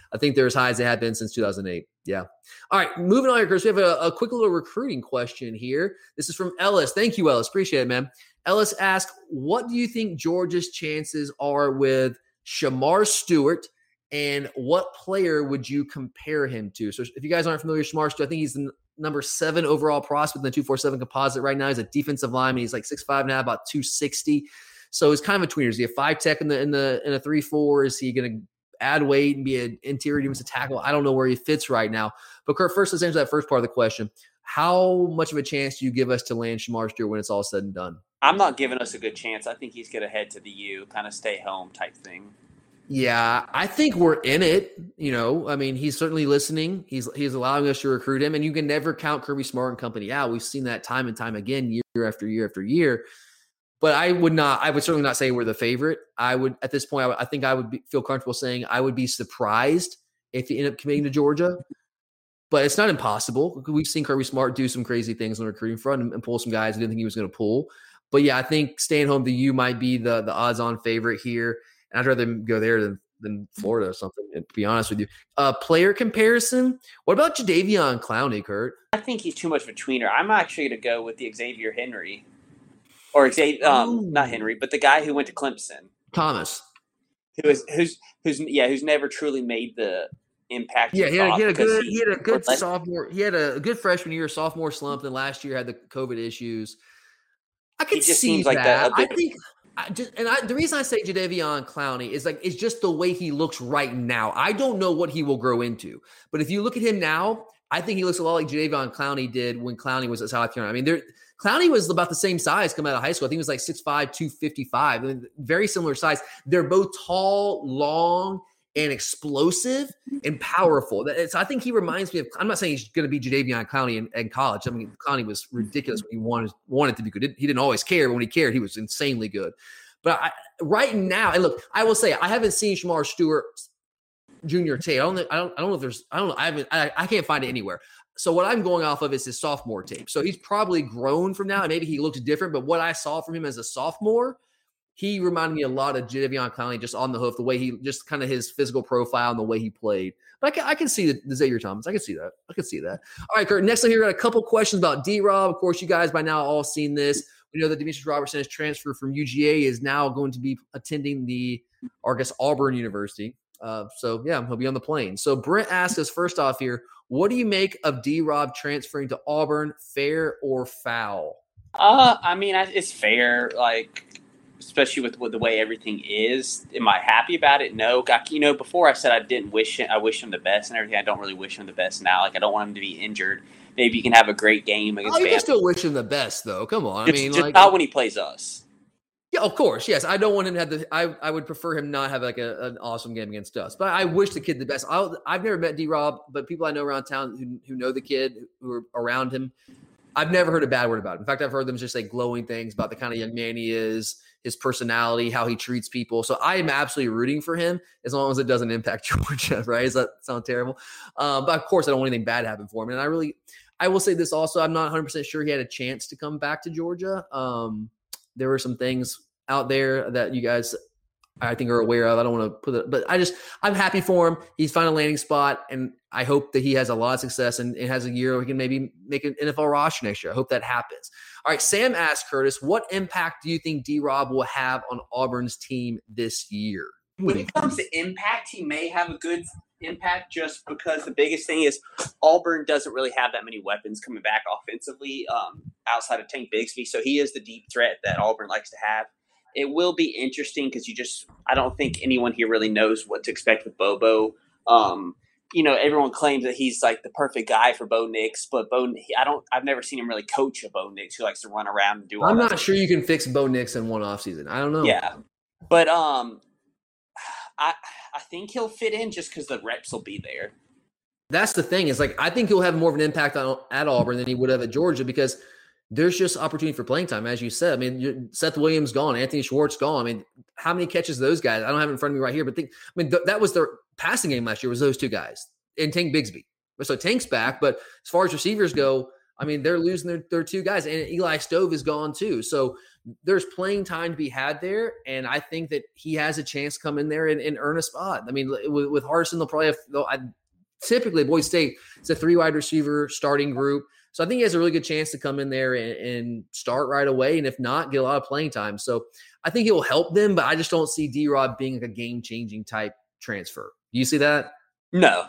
C: I think they're as high as they have been since 2008. Yeah. All right, moving on here, Chris. We have a quick little recruiting question here. This is from Ellis. Thank you, Ellis. Appreciate it, man. Ellis asked, what do you think Georgia's chances are with Shamar Stewart, and what player would you compare him to? So if you guys aren't familiar with Shamar Stewart, I think he's the number 7 overall prospect in the 247 composite right now. He's a defensive lineman. He's like 6'5" now, about 260. So he's kind of a tweener. Is he a 5 tech in a 3-4? Is he going to add weight and be an interior defensive tackle? I don't know where he fits right now. But Kurt, first, let's answer that first part of the question. How much of a chance do you give us to land Shamar Stewart when it's all said and done?
D: I'm not giving us a good chance. I think he's going to head to the U, kind of stay home type thing.
C: Yeah, I think we're in it. I mean, he's certainly listening. He's allowing us to recruit him, and you can never count Kirby Smart and company out. We've seen that time and time again, year after year after year. But I would certainly not say we're the favorite. I would, at this point, I think I would feel comfortable saying I would be surprised if he ended up committing to Georgia. But it's not impossible. We've seen Kirby Smart do some crazy things on the recruiting front and pull some guys I didn't think he was going to pull. But yeah, I think staying home to U might be the odds-on favorite here. And I'd rather go there than Florida or something, to be honest with you. Player comparison, what about Jadeveon Clowney, Kurt?
D: I think he's too much of a tweener. I'm actually going to go with the Xavier Henry. Or Xavier, not Henry, but the guy who went to Clemson.
C: Thomas.
D: Who's never truly made the impact.
C: Yeah, he had a good sophomore. He had a good freshman year, sophomore slump, and last year had the COVID issues. I could see that. I think the reason I say Jadeveon Clowney is it's just the way he looks right now. I don't know what he will grow into, but if you look at him now, I think he looks a lot like Jadeveon Clowney did when Clowney was at South Carolina. I mean, Clowney was about the same size coming out of high school. I think he was like 6'5", 255. I mean, very similar size. They're both tall, long, and explosive and powerful. I think he reminds me of – I'm not saying he's going to be Jadeveon Clowney in college. I mean, Clowney was ridiculous when he wanted to be good. He didn't always care, but when he cared, he was insanely good. But right now – and look, I will say I haven't seen Shamar Stewart Jr. tape. I can't find it anywhere. So what I'm going off of is his sophomore tape. So he's probably grown from now, and maybe he looks different. But what I saw from him as a sophomore, he reminded me a lot of Jadeveon Clowney just on the hoof, the way he just kind of his physical profile and the way he played. But I can see the Xavier Thomas. I can see that. All right, Kurt. Next, here, got a couple questions about D-Rob. Of course, you guys by now all seen this. We know that Demetrius Robertson has transferred from UGA, is now going to be attending Auburn University. So yeah, he'll be on the plane. So Brent asked us first off here, what do you make of D-Rob transferring to Auburn? Fair or foul?
D: I mean, it's fair. Especially with the way everything is. Am I happy about it? No. Before I said I wish him the best and everything. I don't really wish him the best now. I don't want him to be injured. Maybe he can have a great game against.
C: You can still wish him the best, though. Come on.
D: Just not when he plays us.
C: Yeah, of course. Yes, I don't want him to have I would prefer him not have an awesome game against us. But I wish the kid the best. I've never met D-Rob, but people I know around town who know the kid, who are around him, I've never heard a bad word about him. In fact, I've heard them just say glowing things about the kind of young man he is, his personality, how he treats people. So I am absolutely rooting for him as long as it doesn't impact Georgia, right? Does that sound terrible? But of course, I don't want anything bad to happen for him. And I will say this also, I'm not 100% sure he had a chance to come back to Georgia. There were some things out there that you guys, I think, are aware of. I don't want to put it, but I'm happy for him. He's found a landing spot, and I hope that he has a lot of success and has a year where he can maybe make an NFL roster next year. I hope that happens. All right, Sam asked Curtis, what impact do you think D-Rob will have on Auburn's team this year?
D: When it comes to impact, he may have a good impact just because the biggest thing is Auburn doesn't really have that many weapons coming back offensively outside of Tank Bigsby. So he is the deep threat that Auburn likes to have. It will be interesting because I don't think anyone here really knows what to expect with Bobo. Everyone claims that he's like the perfect guy for Bo Nix, but I've never seen him really coach a Bo Nix who likes to run around and do all that.
C: I'm not sure you can fix Bo Nix in one offseason. I don't know.
D: Yeah. But I think he'll fit in just because the reps will be there.
C: That's the thing. Is I think he'll have more of an impact at Auburn than he would have at Georgia because there's just opportunity for playing time, as you said. I mean, Seth Williams gone, Anthony Schwartz gone. I mean, how many catches those guys? I don't have it in front of me right here, but that was their passing game last year was those two guys and Tank Bigsby. So Tank's back, but as far as receivers go, I mean, they're losing their two guys, and Eli Stove is gone too. So there's playing time to be had there, and I think that he has a chance to come in there and earn a spot. I mean, with Hardison, they'll probably typically Boise State, it's a 3 wide receiver starting group. So I think he has a really good chance to come in there and start right away, and if not, get a lot of playing time. So I think it will help them, but I just don't see D-Rob being like a game-changing type transfer. Do you see that?
D: No.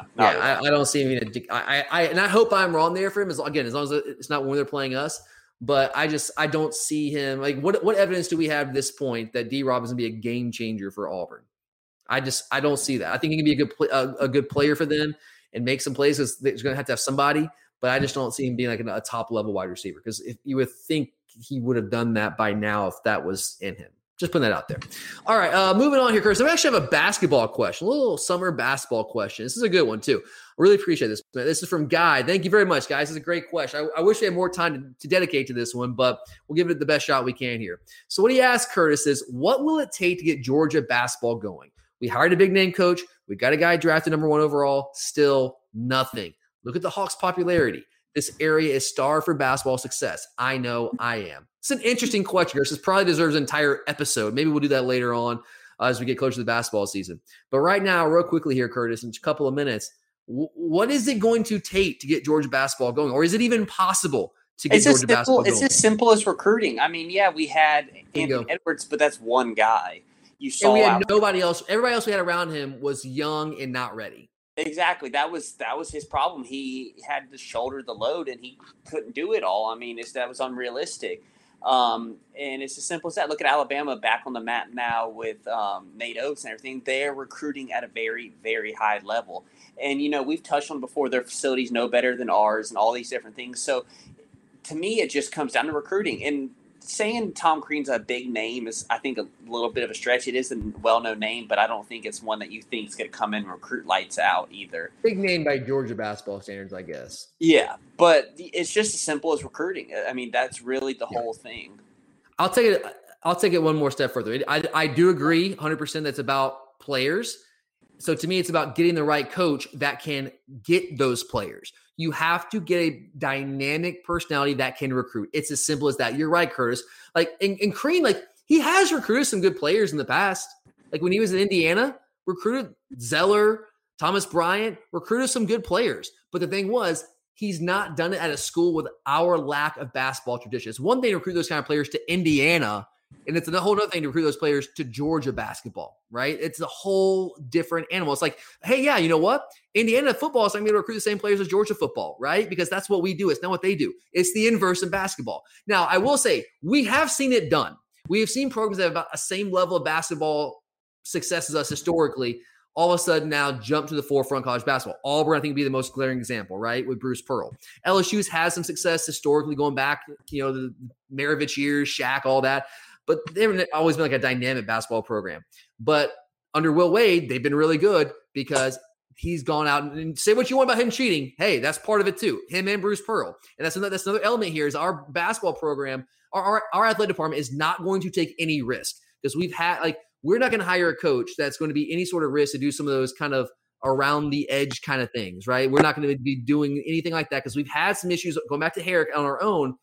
C: I don't see him. And I hope I'm wrong there for him. As long as it's not when they're playing us. But I don't see him. Like, what evidence do we have at this point that D-Rob is going to be a game changer for Auburn? I don't see that. I think he can be a good player for them and make some plays because they're going to have somebody. But I just don't see him being like a top level wide receiver, because if you would think he would have done that by now if that was in him. Just putting that out there. All right, moving on here, Chris. I actually have a basketball question, a little summer basketball question. This is a good one, too. I really appreciate this. This is from Guy. Thank you very much, guys. This is a great question. I wish we had more time to dedicate to this one, but we'll give it the best shot we can here. So what he asked, Curtis, is what will it take to get Georgia basketball going? We hired a big-name coach. We got a guy drafted number 1 overall. Still nothing. Look at the Hawks' popularity. This area is starved for basketball success. I know I am. It's an interesting question. This probably deserves an entire episode. Maybe we'll do that later on as we get closer to the basketball season. But right now, real quickly here, Curtis, in a couple of minutes, what is it going to take to get Georgia basketball going? Or is it even possible to get Georgia basketball going?
D: It's as simple as recruiting. I mean, yeah, we had Anthony Edwards, but that's one guy. You saw
C: and we had nobody else. Everybody else we had around him was young and not ready.
D: Exactly. That was his problem. He had to shoulder the load, and he couldn't do it all. I mean, that was unrealistic. And it's as simple as that. Look at Alabama back on the map now with Nate Oates and everything. They're recruiting at a very, very high level. And, we've touched on before, their facilities know better than ours and all these different things. So, to me, it just comes down to recruiting. And saying Tom Crean's a big name is, I think, a little bit of a stretch. It is a well-known name, but I don't think it's one that you think is going to come in and recruit lights out either.
C: Big name by Georgia basketball standards, I guess.
D: Yeah, but it's just as simple as recruiting. I mean, that's really the whole thing.
C: I'll take it one more step further. I do agree 100% that's about players. So to me, it's about getting the right coach that can get those players. You have to get a dynamic personality that can recruit. It's as simple as that. You're right, Curtis. Like, and Crean, like, he has recruited some good players in the past. Like, when he was in Indiana, recruited Zeller, Thomas Bryant, recruited some good players. But the thing was, he's not done it at a school with our lack of basketball tradition. It's one thing to recruit those kind of players to Indiana, and it's a whole other thing to recruit those players to Georgia basketball, right? It's a whole different animal. It's like, hey, yeah, you know what? Indiana football is not going to be able to recruit the same players as Georgia football, right? Because that's what we do. It's not what they do. It's the inverse in basketball. Now, I will say, we have seen it done. We have seen programs that have about the same level of basketball success as us historically, all of a sudden now jump to the forefront of college basketball. Auburn, I think, would be the most glaring example, right, with Bruce Pearl. LSU's has some success historically going back, the Maravich years, Shaq, all that. But they've always been like a dynamic basketball program. But under Will Wade, they've been really good because he's gone out and say what you want about him cheating. Hey, that's part of it too. Him and Bruce Pearl. And that's another element here is our basketball program, our athletic department is not going to take any risk because we're not going to hire a coach that's going to be any sort of risk to do some of those kind of around the edge kind of things, right? We're not going to be doing anything like that because we've had some issues going back to Herrick on our own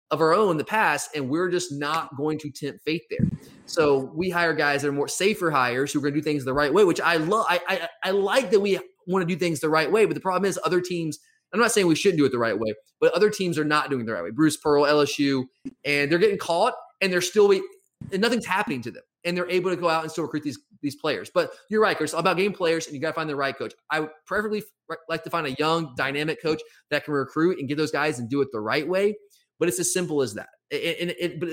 C: in the past, and we're just not going to tempt fate there. So we hire guys that are more safer hires who are going to do things the right way, which I love. I like that we want to do things the right way, but the problem is other teams, I'm not saying we shouldn't do it the right way, but other teams are not doing it the right way. Bruce Pearl, LSU, and they're getting caught, and and nothing's happening to them, and they're able to go out and still recruit these players. But you're right, Chris, it's all about getting players, and you got to find the right coach. I would preferably like to find a young, dynamic coach that can recruit and get those guys and do it the right way. But it's as simple as that. But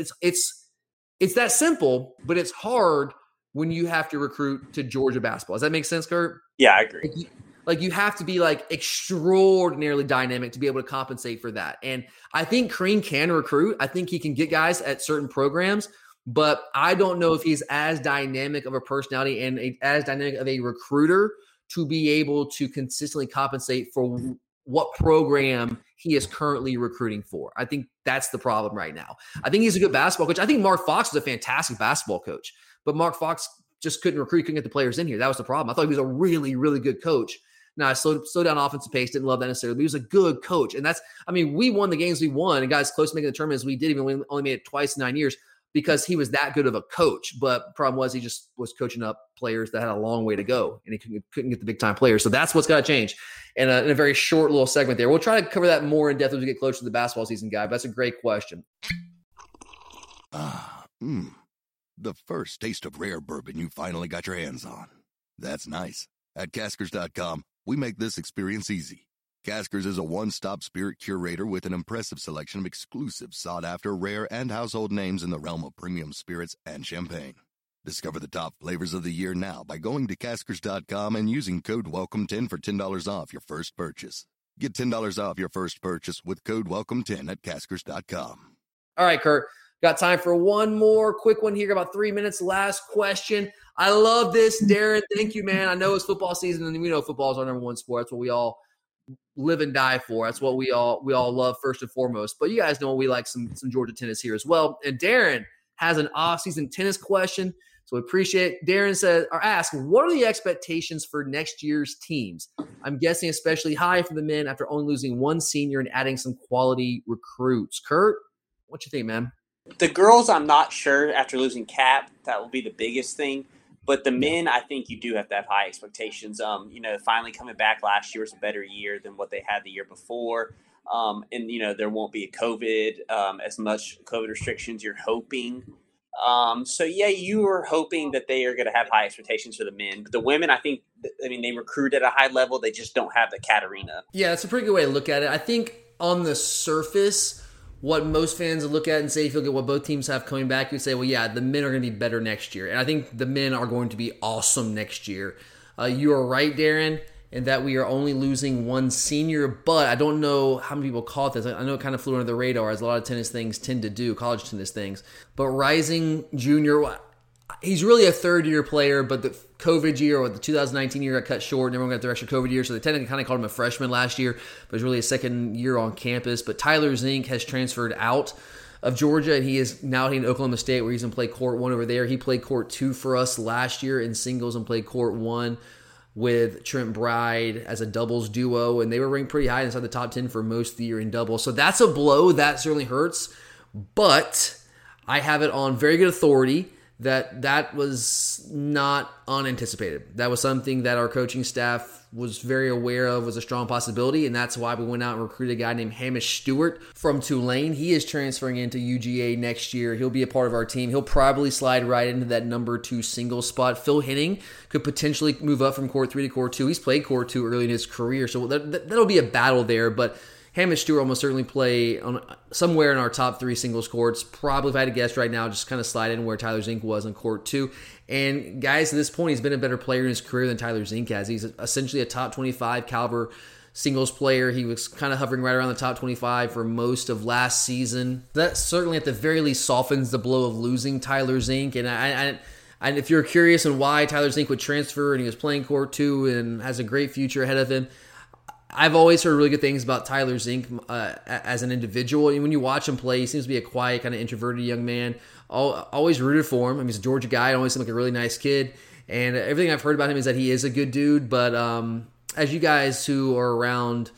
C: it's that simple, but it's hard when you have to recruit to Georgia basketball. Does that make sense, Kurt?
D: Yeah, I agree.
C: You have to be extraordinarily dynamic to be able to compensate for that. And I think Crean can recruit. I think he can get guys at certain programs, but I don't know if he's as dynamic of a personality and as dynamic of a recruiter to be able to consistently compensate for what program he is currently recruiting for. I think that's the problem right now. I think he's a good basketball coach. I think Mark Fox is a fantastic basketball coach, but Mark Fox just couldn't recruit, couldn't get the players in here. That was the problem. I thought he was a really, really good coach. Now, I slowed down offensive pace, didn't love that necessarily, but he was a good coach. And we won the games we won and got as close to making the tournament as we did, even when we only made it twice in 9 years. because he was that good of a coach. But the problem was he just was coaching up players that had a long way to go, and he couldn't get the big-time players. So that's what's got to change. And in a very short little segment there. We'll try to cover that more in depth as we get closer to the basketball season, guy. But that's a great question.
J: The first taste of rare bourbon you finally got your hands on. That's nice. At Caskers.com, we make this experience easy. Caskers is a one-stop spirit curator with an impressive selection of exclusive, sought-after, rare, and household names in the realm of premium spirits and champagne. Discover the top flavors of the year now by going to Caskers.com and using code WELCOME10 for $10 off your first purchase. Get $10 off your first purchase with code WELCOME10 at Caskers.com.
C: All right, Kurt. Got time for one more quick one here, about 3 minutes. Last question. I love this, Darren. Thank you, man. I know it's football season, and we know football is our number one sport. That's what we all live and die for. That's what we all love first and foremost. But you guys know we like some Georgia tennis here as well. And Darren has an off-season tennis question, so we appreciate it. Darren says, or asks, what are the expectations for next year's teams? I'm guessing especially high for the men after only losing one senior and adding some quality recruits. Kurt, what you think, man?
D: The girls, I'm not sure. After losing Cap, that will be the biggest thing. But the men, I think you do have to have high expectations. Finally coming back last year was a better year than what they had the year before. There won't be a COVID, as much COVID restrictions you're hoping. You are hoping that they are going to have high expectations for the men. But the women, they recruit at a high level. They just don't have the Katarina.
C: Yeah, that's a pretty good way to look at it. I think on the surface, what most fans look at and say, if you look at what both teams have coming back, you say, well, yeah, the men are going to be better next year. And I think the men are going to be awesome next year. You are right, Darren, in that we are only losing one senior, but I don't know how many people caught this. I know it kind of flew under the radar, as a lot of tennis things tend to do, college tennis things. But Rising Jr., he's really a third-year player, but the COVID year or the 2019 year got cut short, and everyone got their extra COVID year, so they technically kind of called him a freshman last year, but it's really a second year on campus. But Tyler Zink has transferred out of Georgia, and he is now in Oklahoma State, where he's going to play court 1 over there. He played court 2 for us last year in singles and played court 1 with Trent Bride as a doubles duo, and they were ranked pretty high inside the top 10 for most of the year in doubles. So that's a blow. That certainly hurts, but I have it on very good authority that was not unanticipated. That was something that our coaching staff was very aware of was a strong possibility, and that's why we went out and recruited a guy named Hamish Stewart from Tulane. He is transferring into UGA next year. He'll be a part of our team. He'll probably slide right into that number 2 single spot. Phil Henning could potentially move up from court 3 to court 2. He's played court 2 early in his career, so that'll be a battle there, but Hamish Stewart almost certainly play on somewhere in our top 3 singles courts. Probably, if I had to guess right now, just kind of slide in where Tyler Zink was on court 2. And guys, at this point, he's been a better player in his career than Tyler Zink has. He's essentially a top 25 caliber singles player. He was kind of hovering right around the top 25 for most of last season. That certainly, at the very least, softens the blow of losing Tyler Zink. And if you're curious on why Tyler Zink would transfer and he was playing court 2 and has a great future ahead of him, I've always heard really good things about Tyler Zink as an individual. And when you watch him play, he seems to be a quiet, kind of introverted young man. Always rooted for him. I mean, he's a Georgia guy. Always seemed like a really nice kid. And everything I've heard about him is that he is a good dude. But as you guys who are around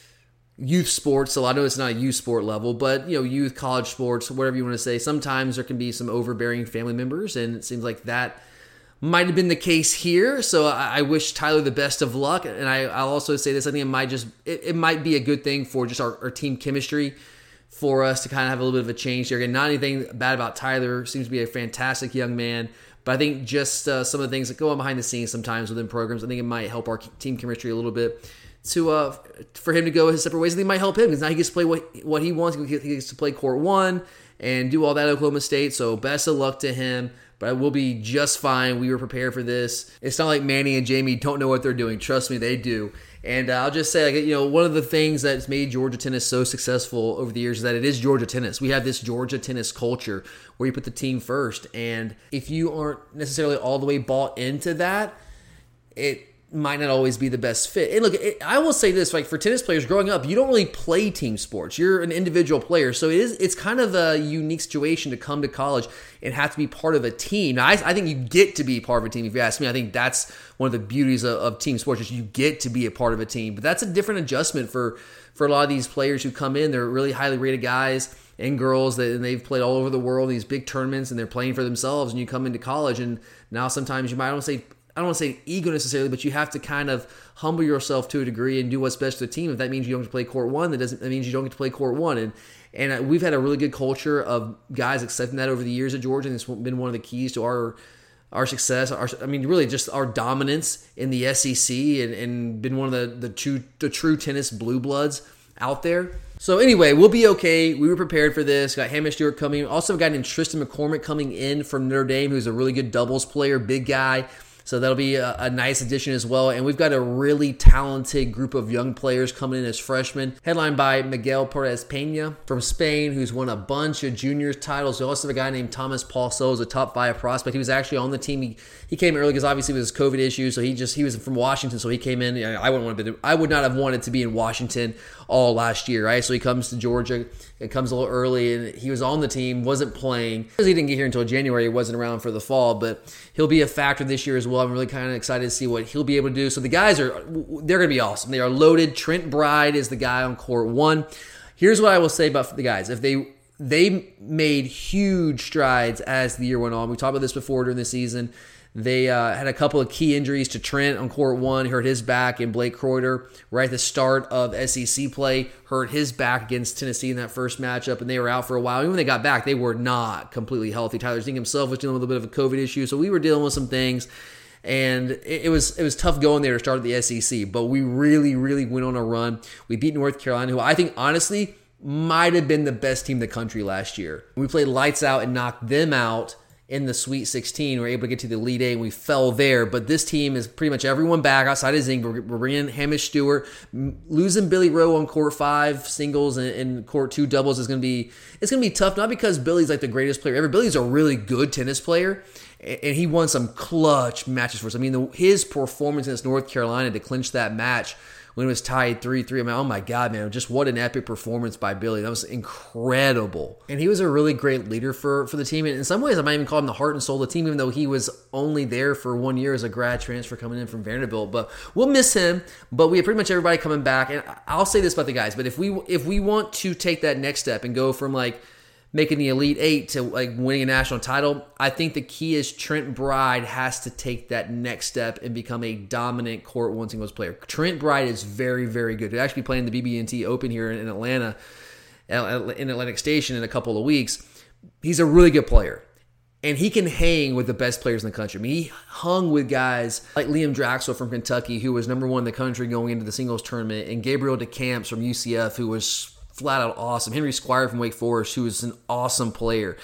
C: youth sports, so I know it's not a youth sport level, but youth, college sports, whatever you want to say, sometimes there can be some overbearing family members, and it seems like that might have been the case here. So I wish Tyler the best of luck. And I'll also say this, I think it might be a good thing for just our team chemistry for us to kind of have a little bit of a change there. Again, not anything bad about Tyler. Seems to be a fantastic young man. But I think just some of the things that go on behind the scenes sometimes within programs, I think it might help our team chemistry a little bit for him to go his separate ways. I think it might help him because now he gets to play what he wants. He gets to play court 1 and do all that at Oklahoma State. So best of luck to him. But we'll be just fine. We were prepared for this. It's not like Manny and Jamie don't know what they're doing. Trust me, they do. And I'll just say, one of the things that's made Georgia tennis so successful over the years is that it is Georgia tennis. We have this Georgia tennis culture where you put the team first. And if you aren't necessarily all the way bought into that, it might not always be the best fit. And look, I will say this, like for tennis players growing up, you don't really play team sports. You're an individual player. So it's kind of a unique situation to come to college and have to be part of a team. Now, I think you get to be part of a team. If you ask me, I think that's one of the beauties of team sports is you get to be a part of a team. But that's a different adjustment for a lot of these players who come in. They're really highly rated guys. and girls and they've played all over the world in these big tournaments, and they're playing for themselves, and you come into college, and now sometimes you might, I don't want to say ego necessarily, but you have to kind of humble yourself to a degree and do what's best for the team. If that means you don't get to play court one, that means you don't get to play court one. And we've had a really good culture of guys accepting that over the years at Georgia, and it's been one of the keys to our success. Really just our dominance in the SEC, and been one of the true tennis blue bloods out there. So anyway, we'll be okay. We were prepared for this. Got Hamish Stewart coming. Also got Tristan McCormick coming in from Notre Dame, who's a really good doubles player, big guy. So that'll be a nice addition as well. And we've got a really talented group of young players coming in as freshmen, headlined by Miguel Perez-Pena from Spain, who's won a bunch of juniors titles. We also have a guy named Thomas Paulsell, who's a top 5 prospect. He was actually on the team. He came early because obviously with his COVID issue, so he was from Washington, so he came in. I would not have wanted to be in Washington all last year, right? So he comes to Georgia. It comes a little early, and he was on the team, wasn't playing. Because he didn't get here until January, he wasn't around for the fall, but he'll be a factor this year as well. I'm really kind of excited to see what he'll be able to do. So the guys they're going to be awesome. They are loaded. Trent Bride is the guy on court 1. Here's what I will say about the guys. If they made huge strides as the year went on. We talked about this before during the season. They had a couple of key injuries to Trent on court 1, hurt his back, and Blake Kreuter right at the start of SEC play hurt his back against Tennessee in that first matchup, and they were out for a while. Even when they got back, they were not completely healthy. Tyler Zink himself was dealing with a bit of a COVID issue, so we were dealing with some things, and it was tough going there to start the SEC, but we really, really went on a run. We beat North Carolina, who I think, honestly, might have been the best team in the country last year. We played lights out and knocked them out in the Sweet 16. We were able to get to the Elite 8, and we fell there. But this team is pretty much everyone back outside of Zink. We're bringing Hamish Stewart. Losing Billy Rowe on court 5 singles and court 2 doubles is going to be tough. Not because Billy's like the greatest player ever. Billy's a really good tennis player, and he won some clutch matches for us. I mean, his performance against North Carolina to clinch that match when it was tied 3-3. I mean, oh my God, man, just what an epic performance by Billy. That was incredible. And he was a really great leader for the team. And in some ways, I might even call him the heart and soul of the team, even though he was only there for 1 year as a grad transfer coming in from Vanderbilt. But we'll miss him. But we have pretty much everybody coming back. And I'll say this about the guys, but if we want to take that next step and go from like making the Elite 8 to like winning a national title, I think the key is Trent Bride has to take that next step and become a dominant court 1 singles player. Trent Bride is very, very good. He'll actually be playing the BB&T Open here in Atlanta, in Atlantic Station in a couple of weeks. He's a really good player, and he can hang with the best players in the country. I mean, he hung with guys like Liam Draxler from Kentucky, who was number 1 in the country going into the singles tournament, and Gabriel DeCamps from UCF, who was flat out awesome. Henry Squire from Wake Forest, who is an awesome player.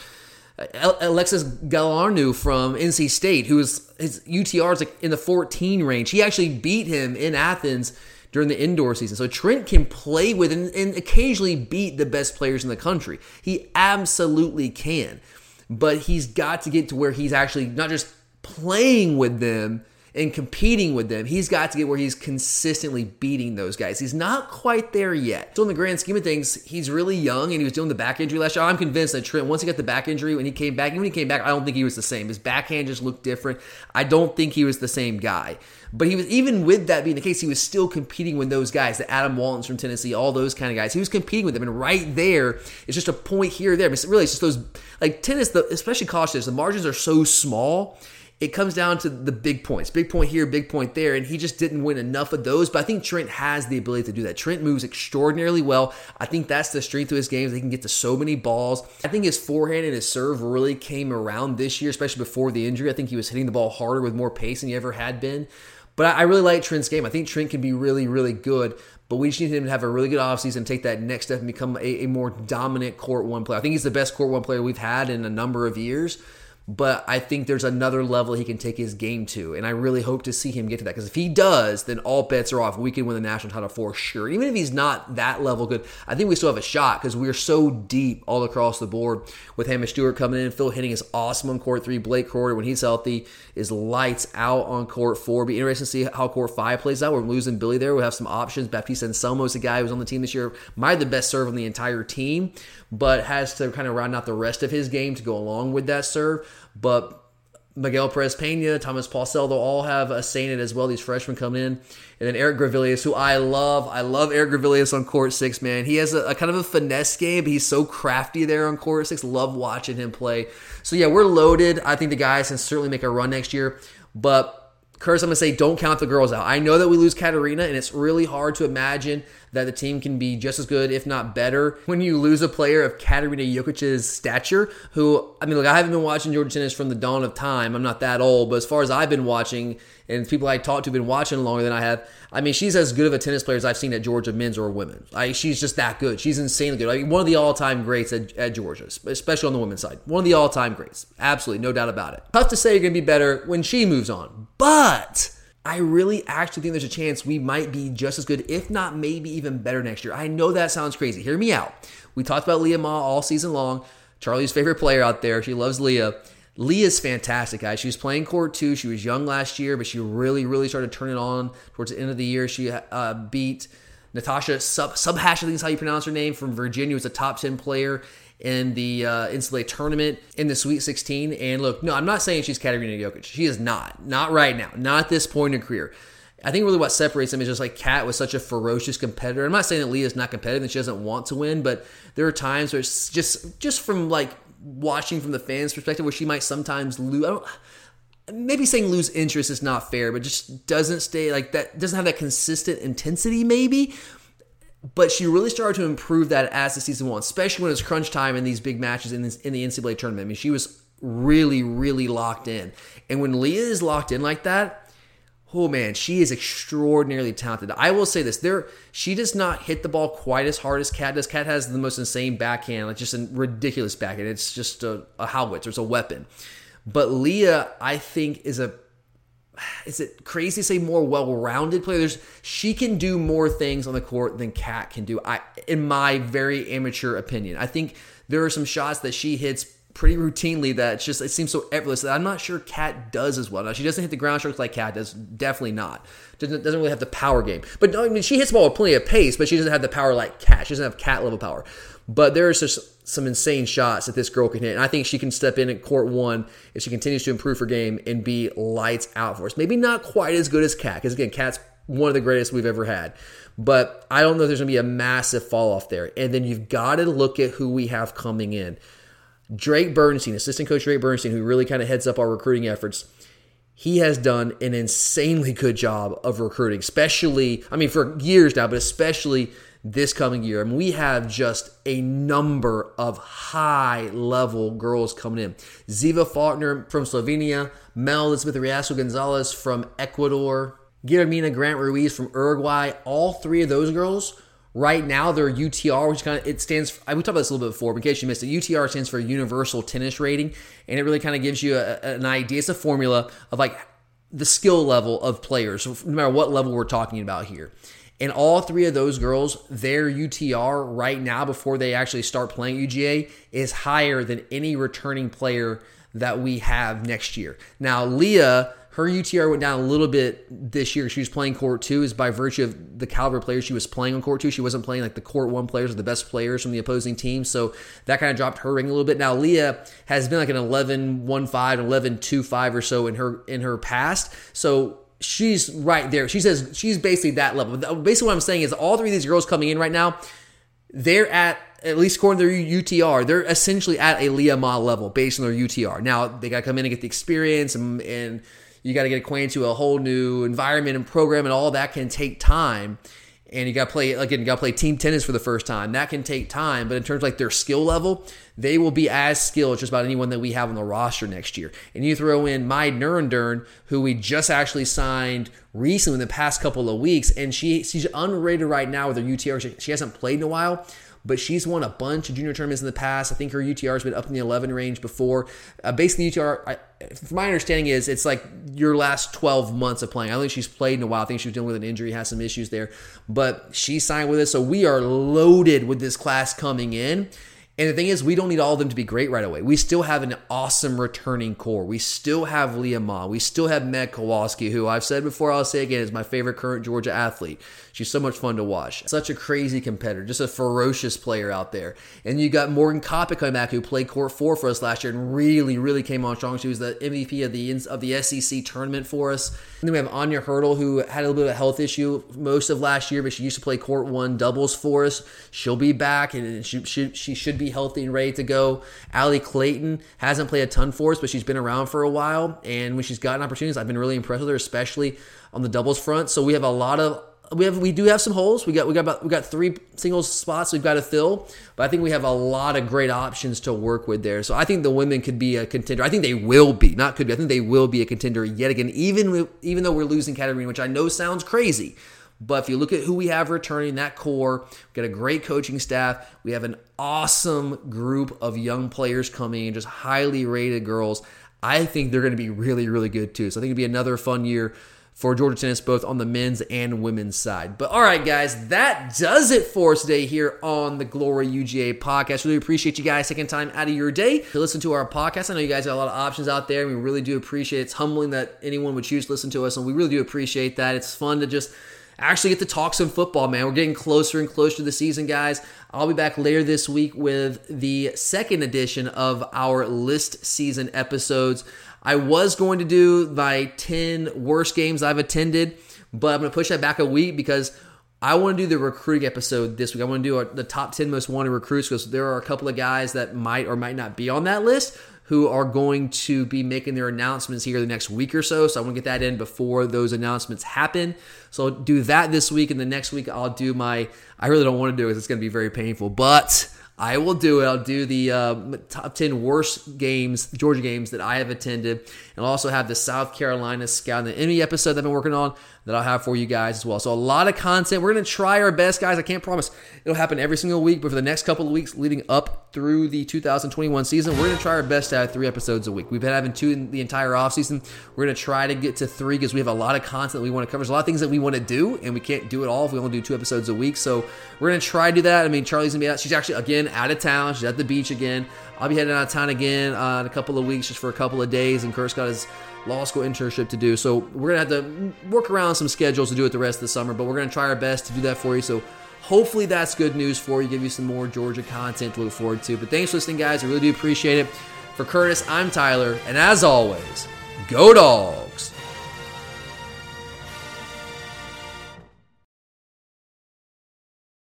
C: Alexis Galarneau from NC State, his UTR is like in the 14 range. He actually beat him in Athens during the indoor season. So Trent can play with and occasionally beat the best players in the country. He absolutely can. But he's got to get to where he's actually not just playing with them and competing with them. He's got to get where he's consistently beating those guys. He's not quite there yet. So in the grand scheme of things, he's really young, and he was dealing with the back injury last year. I'm convinced that Trent, once he got the back injury, when he came back, I don't think he was the same. His backhand just looked different. I don't think he was the same guy. But he was, even with that being the case, he was still competing with those guys, the Adam Waltons from Tennessee, all those kind of guys. He was competing with them, and right there, it's just a point here or there. But really, it's just those, like tennis, especially college tennis, the margins are so small. It comes down to the big points. Big point here, big point there, and he just didn't win enough of those. But I think Trent has the ability to do that. Trent moves extraordinarily well. I think that's the strength of his game. He can get to so many balls. I think his forehand and his serve really came around this year, especially before the injury. I think he was hitting the ball harder with more pace than he ever had been. But I really like Trent's game. I think Trent can be really, really good. But we just need him to have a really good offseason and take that next step and become a more dominant court 1 player. I think he's the best court 1 player we've had in a number of years. But I think there's another level he can take his game to, and I really hope to see him get to that. Because if he does, then all bets are off. We can win the national title for sure. Even if he's not that level good, I think we still have a shot because we're so deep all across the board with Hamish Stewart coming in. Phil Henning is awesome on court 3. Blake Kreuter, when he's healthy, is lights out on court 4. Be interesting to see how court 5 plays out. We're losing Billy there. We have some options. Baptiste Anselmo is a guy who's on the team this year. Might have the best serve on the entire team, but has to kind of round out the rest of his game to go along with that serve. But Miguel Perez-Pena, Thomas Pausel, they'll all have a say in it as well, these freshmen coming in. And then Eric Gravilius, who I love. I love Eric Gravilius on court 6, man. He has a kind of a finesse game, but he's so crafty there on court 6. Love watching him play. So yeah, we're loaded. I think the guys can certainly make a run next year. But Curtis, I'm going to say don't count the girls out. I know that we lose Katarina, and it's really hard to imagine that the team can be just as good, if not better, when you lose a player of Katarina Jokic's stature, who, I mean, look, I haven't been watching Georgia tennis from the dawn of time. I'm not that old, but as far as I've been watching, and people I talked to have been watching longer than I have, I mean, she's as good of a tennis player as I've seen at Georgia, men's or women. She's just that good. She's insanely good. I mean, one of the all-time greats at Georgia, especially on the women's side. One of the all-time greats. Absolutely, no doubt about it. Tough to say you're going to be better when she moves on, but I really actually think there's a chance we might be just as good, if not maybe even better next year. I know that sounds crazy. Hear me out. We talked about Leah Ma all season long. Charlie's favorite player out there. She loves Leah. Leah's fantastic, guys. She was playing court 2. She was young last year, but she really, really started turning on towards the end of the year. She beat Natasha Subhash, I think is how you pronounce her name, from Virginia, who's a top 10 player in the NCAA tournament in the Sweet 16. And look, no, I'm not saying she's Katarina Jokic. She is not. Not right now. Not at this point in her career. I think really what separates them is just like Kat was such a ferocious competitor. I'm not saying that Leah's not competitive and she doesn't want to win, but there are times where it's just from like watching from the fans' perspective where she might sometimes lose. Maybe saying lose interest is not fair, but just doesn't stay like that, doesn't have that consistent intensity maybe. But she really started to improve that as the season went on, especially when it was crunch time in these big matches in the NCAA tournament. I mean, she was really, really locked in. And when Leah is locked in like that, oh man, she is extraordinarily talented. I will say this, she does not hit the ball quite as hard as Kat does. Kat has the most insane backhand, like just a ridiculous backhand. It's just a howitzer, it's a weapon. But Leah, I think, is it crazy to say more well-rounded player? She can do more things on the court than Kat can do, in my very amateur opinion. I think there are some shots that she hits pretty routinely that it seems so effortless that I'm not sure Kat does as well. Now, she doesn't hit the ground strokes like Kat does, definitely not. Doesn't really have the power game. But I mean, she hits the ball with plenty of pace, but she doesn't have the power like Kat. She doesn't have Kat level power. But there's just some insane shots that this girl can hit. And I think she can step in at court 1 if she continues to improve her game and be lights out for us. Maybe not quite as good as Kat, because again, Kat's one of the greatest we've ever had. But I don't know if there's going to be a massive fall off there. And then you've got to look at who we have coming in. Drake Bernstein, assistant coach Drake Bernstein, who really kind of heads up our recruiting efforts. He has done an insanely good job of recruiting, especially, I mean, for years now, but especially this coming year. I mean, we have just a number of high-level girls coming in. Ziva Faulkner from Slovenia, Mel Elizabeth Riasco Gonzalez from Ecuador, Guillermina Grant Ruiz from Uruguay. All three of those girls, right now, they're UTR, which it stands for, we talked about this a little bit before, but in case you missed it, UTR stands for Universal Tennis Rating, and it really kind of gives you an idea. It's a formula of like the skill level of players, no matter what level we're talking about here. And all three of those girls, their UTR right now, before they actually start playing UGA, is higher than any returning player that we have next year. Now, Leah, her UTR went down a little bit this year. She was playing court 2 is by virtue of the caliber of players she was playing on court 2. She wasn't playing like the court 1 players or the best players from the opposing team. So that kind of dropped her ring a little bit. Now, Leah has been like an 11-1-5, 11-2-5 or so in her past. So she's right there. She's basically that level. Basically what I'm saying is all three of these girls coming in right now, they're at least according to their UTR, they're essentially at a Leah Ma level based on their UTR. Now, they got to come in and get the experience and you got to get acquainted to a whole new environment and program, and all that can take time. And you got to play team tennis for the first time. That can take time, but in terms of like their skill level, they will be as skilled as just about anyone that we have on the roster next year. And you throw in Mai Nurendern, who we just actually signed recently in the past couple of weeks, and she's unrated right now with her UTR. She hasn't played in a while, but she's won a bunch of junior tournaments in the past. I think her UTR has been up in the 11 range before. Basically, UTR, from my understanding, is it's like your last 12 months of playing. I don't think she's played in a while. I think she was dealing with an injury, has some issues there. But she signed with us, so we are loaded with this class coming in. And the thing is, we don't need all of them to be great right away. We still have an awesome returning core. We still have Leah Ma. We still have Meg Kowalski, who I've said before, I'll say again, is my favorite current Georgia athlete. She's so much fun to watch. Such a crazy competitor, just a ferocious player out there. And you got Morgan Kopic coming back, who played court 4 for us last year and really, really came on strong. She was the MVP of the SEC tournament for us. And then we have Anya Hurdle, who had a little bit of a health issue most of last year, but she used to play court 1 doubles for us. She'll be back, and she should be healthy and ready to go. Allie Clayton hasn't played a ton for us, but she's been around for a while, and when she's gotten opportunities, I've been really impressed with her, especially on the doubles front. So we have we do have some holes. We got 3 singles spots we've got to fill, but I think we have a lot of great options to work with there. So I think the women could be a contender. I think they will be, not could be. I think they will be a contender yet again, even though we're losing Katarina, which I know sounds crazy. But if you look at who we have returning, that core, we've got a great coaching staff. We have an awesome group of young players coming in, just highly rated girls. I think they're going to be really, really good too. So I think it'll be another fun year for Georgia tennis, both on the men's and women's side. But all right, guys, that does it for us today here on the Glory UGA podcast. Really appreciate you guys taking time out of your day to listen to our podcast. I know you guys got a lot of options out there, and we really do appreciate it. It's humbling that anyone would choose to listen to us, and we really do appreciate that. It's fun to just actually get to talk some football, man. We're getting closer and closer to the season, guys. I'll be back later this week with the second edition of our list season episodes. I was going to do my 10 worst games I've attended, but I'm going to push that back a week because I want to do the recruiting episode this week. I want to do the top 10 most wanted recruits because there are a couple of guys that might or might not be on that list who are going to be making their announcements here the next week or so. So I want to get that in before those announcements happen. So I'll do that this week, and the next week I'll do I really don't want to do it because it's going to be very painful, but I will do it. I'll do the top 10 worst games, Georgia games that I have attended. And I'll also have the South Carolina Scout and the Emmy episode that I've been working on that I'll have for you guys as well. So a lot of content. We're going to try our best, guys. I can't promise it'll happen every single week, but for the next couple of weeks leading up through the 2021 season, we're going to try our best to have 3 episodes a week. We've been having 2 in the entire offseason. We're going to try to get to 3 because we have a lot of content that we want to cover. There's a lot of things that we want to do, and we can't do it all if we only do 2 episodes a week. So we're going to try to do that. I mean, Charlie's going to be out. She's actually, again, out of town. She's at the beach again. I'll be heading out of town again in a couple of weeks just for a couple of days, and Kurt's got his law school internship to do. So we're going to have to work around some schedules to do it the rest of the summer, but we're going to try our best to do that for you. So hopefully that's good news for you, give you some more Georgia content to look forward to. But thanks for listening, guys. I really do appreciate it. For Curtis, I'm Tyler, and as always, go Dogs!